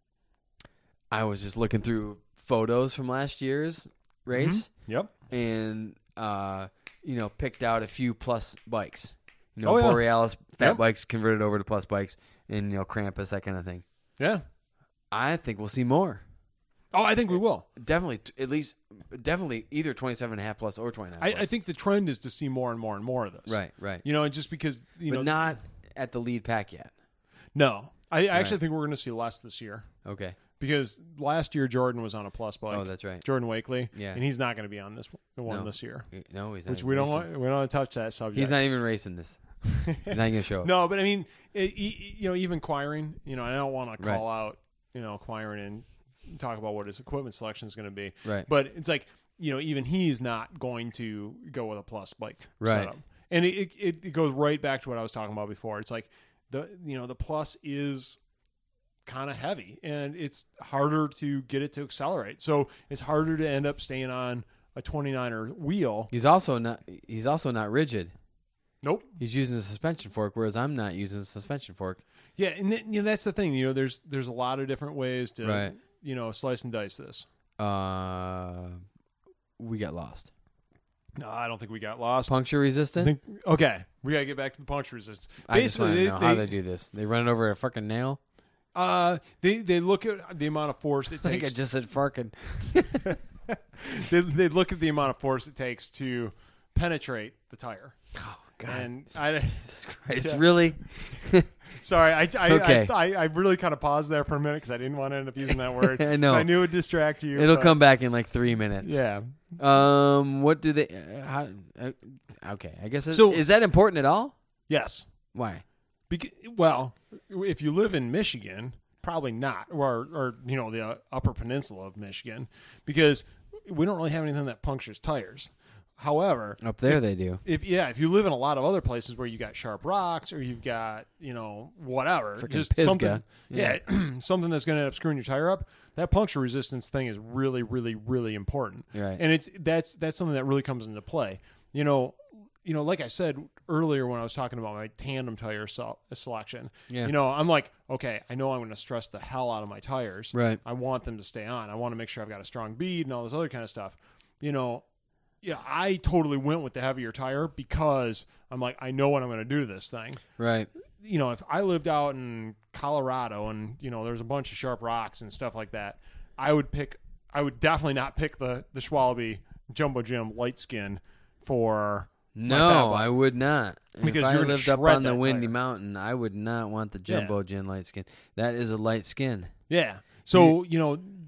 I was just looking through photos from last year's race, Yep. and uh, you know, picked out a few plus bikes. You know, Oh, yeah. Borealis fat Yep. bikes converted over to plus bikes, and you know, Krampus, that kind of thing. Yeah. I think we'll see more. Oh, I think we will. Definitely, t- at least, definitely either twenty-seven and a half plus or twenty-nine. I, plus. I think the trend is to see more and more and more of this. right, right, You know, and just because, you but know, not at the lead pack yet. no. I, I actually Right. think we're going to see less this year Okay. because last year Jordan was on a plus bike. Oh, that's right. Jordan Wakely. Yeah. And he's not going to be on this one No. this year, No, he's not. which even we don't racing. want. We don't want to touch that subject. He's not even racing this. He's not going to show up. No, but I mean, it, you you know, even Quiring, you know, I don't want to Right. call out, you know, Quiring and talk about what his equipment selection is going to be. Right. But it's like, you know, even he's not going to go with a plus bike Right. setup. And it, it, it goes right back to what I was talking about before. It's like the, you know, the plus is kind of heavy and it's harder to get it to accelerate. So it's harder to end up staying on a twenty-niner wheel. He's also not. He's also not rigid. Nope. He's using a suspension fork, whereas I'm not using a suspension fork. Yeah, and th- you know, that's the thing. You know, there's there's a lot of different ways to Right. you know slice and dice this. Uh, we got lost. No, I don't think we got lost. Puncture I resistant. think, okay, we gotta get back to the puncture resistance. I just want Basically, to know they, how they, they do this. They run it over a fucking nail. uh, they they look at the amount of force it I think I takes. just said fucking. they they look at the amount of force it takes to penetrate the tire. Oh God. And I, Jesus Christ! Yeah. Really? sorry, I I, Okay. I, I I really kind of paused there for a minute because I didn't want to end up using that word. I know. So I knew it would distract you. It'll but- come back in like three minutes. Yeah. Um. What do they? Uh, how, uh, okay. I guess. It's, So- is that important at all? Yes. Why? Because, well, if you live in Michigan, probably not, or or you know the uh, Upper Peninsula of Michigan, because we don't really have anything that punctures tires. However, Up there, they do. if yeah, if you live in a lot of other places where you got sharp rocks or you've got you know whatever, Frickin' just Pisgah. something, Yeah. yeah, something that's going to end up screwing your tire up. That puncture resistance thing is really, really, really important, Right. and it's that's that's something that really comes into play. You know, you know, like I said earlier when I was talking about my tandem tire sel- selection, Yeah. you know, I'm like, okay, I know I'm going to stress the hell out of my tires. Right. I want them to stay on. I want to make sure I've got a strong bead and all this other kind of stuff. You know, yeah, I totally went with the heavier tire because I'm like, I know what I'm going to do to this thing. Right. You know, if I lived out in Colorado and, you know, there's a bunch of sharp rocks and stuff like that, I would pick, I would definitely not pick the, the Schwalbe Jumbo Jim light skin for my fat No, bike. I would not. Because if I you're gonna lived up shred on the that windy tire. mountain, I would not want the Yeah. Jumbo Gin light skin. That is a light skin. Yeah. So, you know,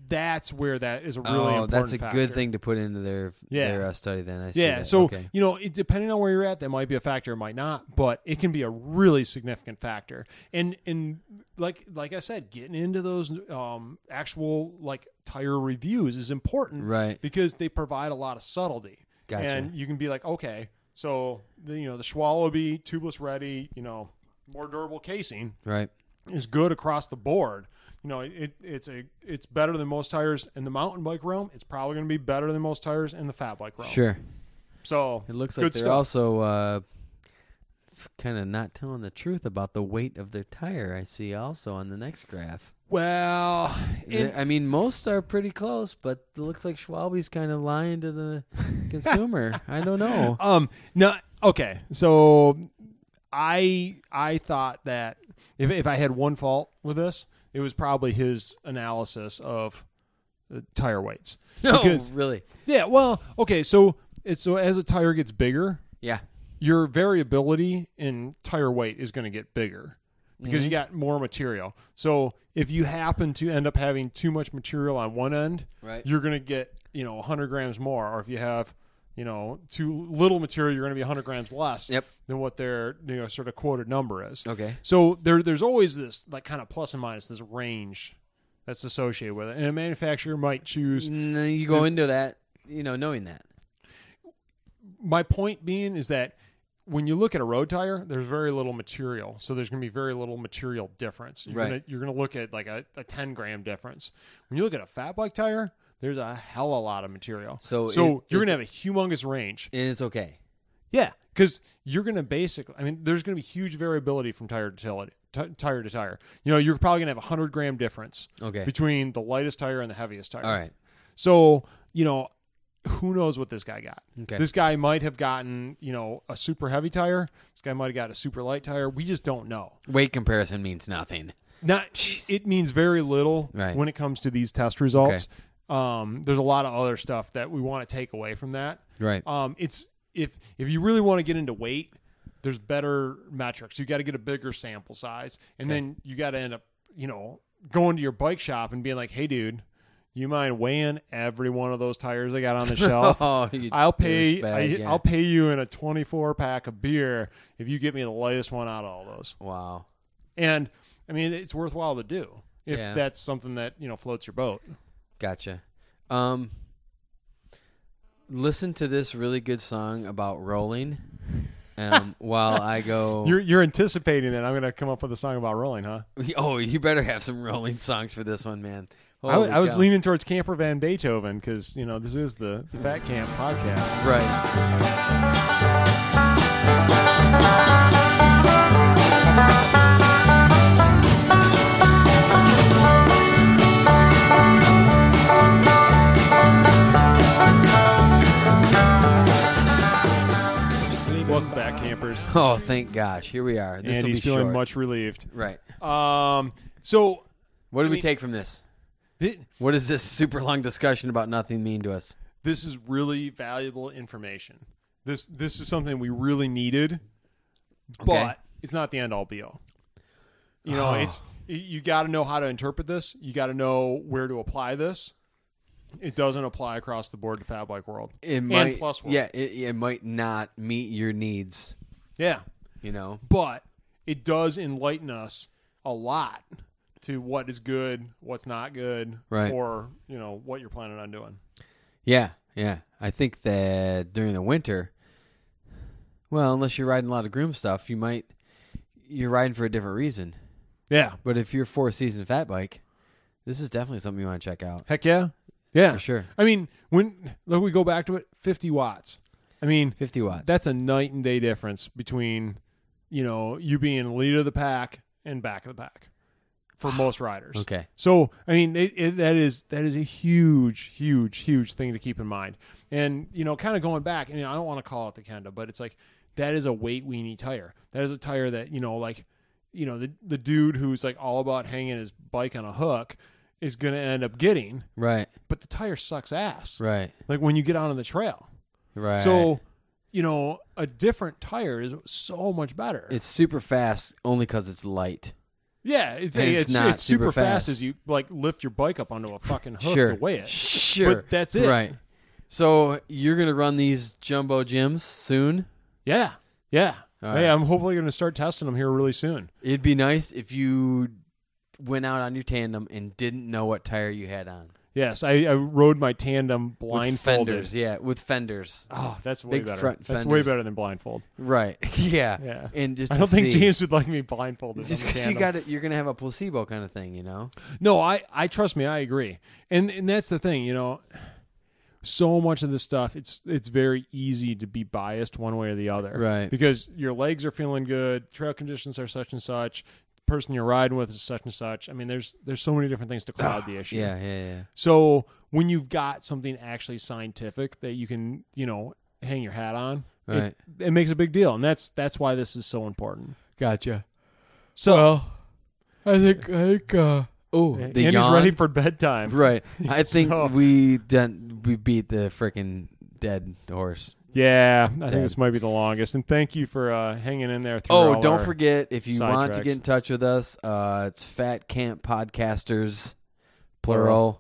that's where that is a really oh, important that's a factor. good thing to put into their Yeah. their uh, study. Then I see Yeah, that. so okay. you know, it, depending on where you're at, that might be a factor, it might not, but it can be a really significant factor. And and like like I said, getting into those um, actual like tire reviews is important, Right. Because they provide a lot of subtlety, Gotcha. and you can be like, okay, so the, you know the Schwalbe tubeless ready, you know, more durable casing Right. is good across the board. You know, it, it's a it's better than most tires in the mountain bike realm. It's probably going to be better than most tires in the fat bike realm. Sure. So It looks good like they're stuff. also uh, kind of not telling the truth about the weight of their tire. I see also on the next graph. Well, The- it, I mean, most are pretty close, but it looks like Schwalbe's kind of lying to the consumer. I don't know. um, no, okay. So I I thought that if if I had one fault with this, it was probably his analysis of the tire weights. No, Because- really. Yeah. Well, okay. So it's so as a tire gets bigger, Yeah. your variability in tire weight is going to get bigger because you got more material. So if you happen to end up having too much material on one end, Right. you're going to get, you know, one hundred grams more. Or if you have, you know, too little material, you're going to be one hundred grams less Yep. than what their, you know, sort of quoted number is. Okay. So there, there's always this like kind of plus and minus, this range that's associated with it. And a manufacturer might choose. No, you go into that, you know, knowing that. My point being is that when you look at a road tire, there's very little material, so there's going to be very little material difference. You're Right. Gonna, you're going to look at like a, a ten gram difference. When you look at a fat bike tire, there's a hell of a lot of material. So so it- you're going to it's- have a humongous range. And it's okay. Yeah, because you're going to basically, I mean, there's going to be huge variability from tire to tire, t- tire to tire. You know, you're probably going to have a hundred gram difference Okay. between the lightest tire and the heaviest tire. All right. So, you know, who knows what this guy got? Okay. This guy might have gotten, you know, a super heavy tire. This guy might have got a super light tire. We just don't know. Weight comparison means nothing. Not, it means very little Right. when it comes to these test results. Um, there's a lot of other stuff that we want to take away from that. Right. Um, it's if if you really want to get into weight, there's better metrics. You got to get a bigger sample size, and then you got to end up, you know, going to your bike shop and being like, "Hey, dude, you mind weighing every one of those tires I got on the shelf? Oh, you I'll pay. douchebag, I, yeah. I'll pay you in a twenty-four pack of beer if you get me the lightest one out of all those." Wow. And I mean, it's worthwhile to do if Yeah. that's something that you know floats your boat. Gotcha. Um, listen to this really good song about rolling um, while I go. You're you're anticipating that I'm going to come up with a song about rolling, huh? Oh, you better have some rolling songs for this one, man. I, w- Holy I was cow. leaning towards Camper Van Beethoven because you know this is the, the Fat Camp podcast. Right. Welcome back, campers. Oh, thank gosh. Here we are. This And will he's be feeling short. much relieved. Right. Um, so What do I we mean- take from this? thi- What does this super long discussion about nothing mean to us? this is really valuable information. This this is something we really needed, but Okay. it's not the end all be all. You know, Oh. it's you got to know how to interpret this. You got to know where to apply this. It doesn't apply across the board to Fat Bike World. It might, Plus World. yeah, it, it might not meet your needs. Yeah, You know. but it does enlighten us a lot to what is good, what's not good, Right. or you know what you're planning on doing. Yeah, yeah. I think that during the winter, well, unless you're riding a lot of groom stuff, you might you're riding for a different reason. Yeah, But if you're four season fat bike, this is definitely something you want to check out heck yeah, yeah. for sure. I mean, when look, we go back to it, fifty watts. I mean, Fifty watts. that's a night and day difference between, you know, you being lead of the pack and back of the pack for most riders. okay. So, I mean, it, it, that is that is a huge, huge, huge thing to keep in mind. And you know, kind of going back, and you know, I don't want to call it the Kenda, but it's like that is a weight weenie tire. That is a tire that you know, like, you know, the the dude who's like all about hanging his bike on a hook is going to end up getting. Right. But the tire sucks ass. Right. Like when you get out on the trail. Right. So, you know, a different tire is so much better. it's super fast only because it's light. Yeah, it's And it's, it's not it's super super fast. fast. as you like lift your bike up onto a fucking hook Sure. to weigh it. Sure. But that's it. Right. So you're going to run these jumbo gyms soon? Yeah, yeah. All Hey, right. I'm hopefully going to start testing them here really soon. It'd be nice if you went out on your tandem and didn't know what tire you had on. Yes, I, I rode my tandem With blindfolded. fenders, yeah, with fenders. Oh, that's way Big better. front That's way fenders. better than blindfold. Right. yeah. Yeah. And just I to don't think see- James would like me blindfolded. just on the because you tandem. got it, you're gonna have a placebo kind of thing, you know. No, I, I trust me, I agree. And and that's the thing, you know. So much of this stuff, it's it's very easy to be biased one way or the other. Right. Because your legs are feeling good, trail conditions are such and such, the person you're riding with is such and such. I mean, there's there's so many different things to cloud the issue. Yeah, yeah, yeah. So when you've got something actually scientific that you can, you know, hang your hat on, Right. it, it makes a big deal. And that's that's why this is so important. Gotcha. So I think I think uh oh the Andy's yawn. ready for bedtime. Right. I think So- we done we beat the freaking dead horse. Yeah, I Dead. think this might be the longest. And thank you for uh, hanging in there through Oh, all don't our- forget if you want to sidetracks. get in touch with us, uh, it's Fat Camp Podcasters, plural,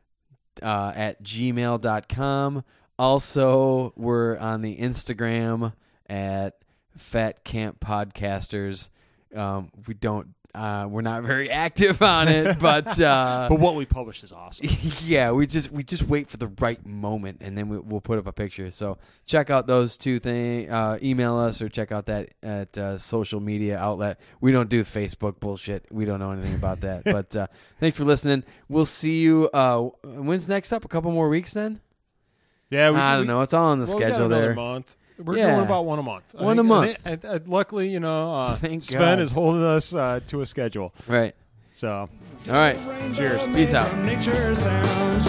uh, at gmail dot com. Also, we're on the Instagram at Fat Camp Podcasters. Um, we don't, uh, we're not very active on it, but uh, But what we publish is awesome. yeah, we just we just wait for the right moment, and then we, we'll put up a picture. So check out those two things. Uh, email us or check out that at uh, social media outlet. We don't do Facebook bullshit. We don't know anything about that. But uh, thanks for listening. We'll see you. Uh, when's next up? A couple more weeks then? Yeah, we, I don't we- know. It's all on the well, we got schedule another there. month. We're Yeah. doing about one a month. I One a think- month. And, and, and luckily, you know, uh, Thank Sven God. is holding us uh, to a schedule. Right. So All right. Cheers. Peace out. From nature sounds.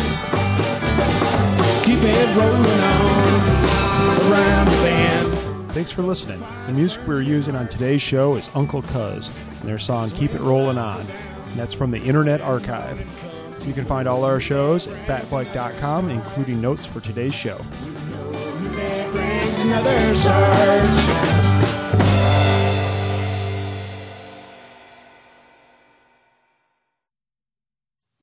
Keep it rolling on around the bend. thanks for listening. The music we're using on today's show is Uncle Cuz and their song Keep It Rollin' On. And that's from the Internet Archive. You can find all our shows at fat bike dot com, including notes for today's show. That brings another start.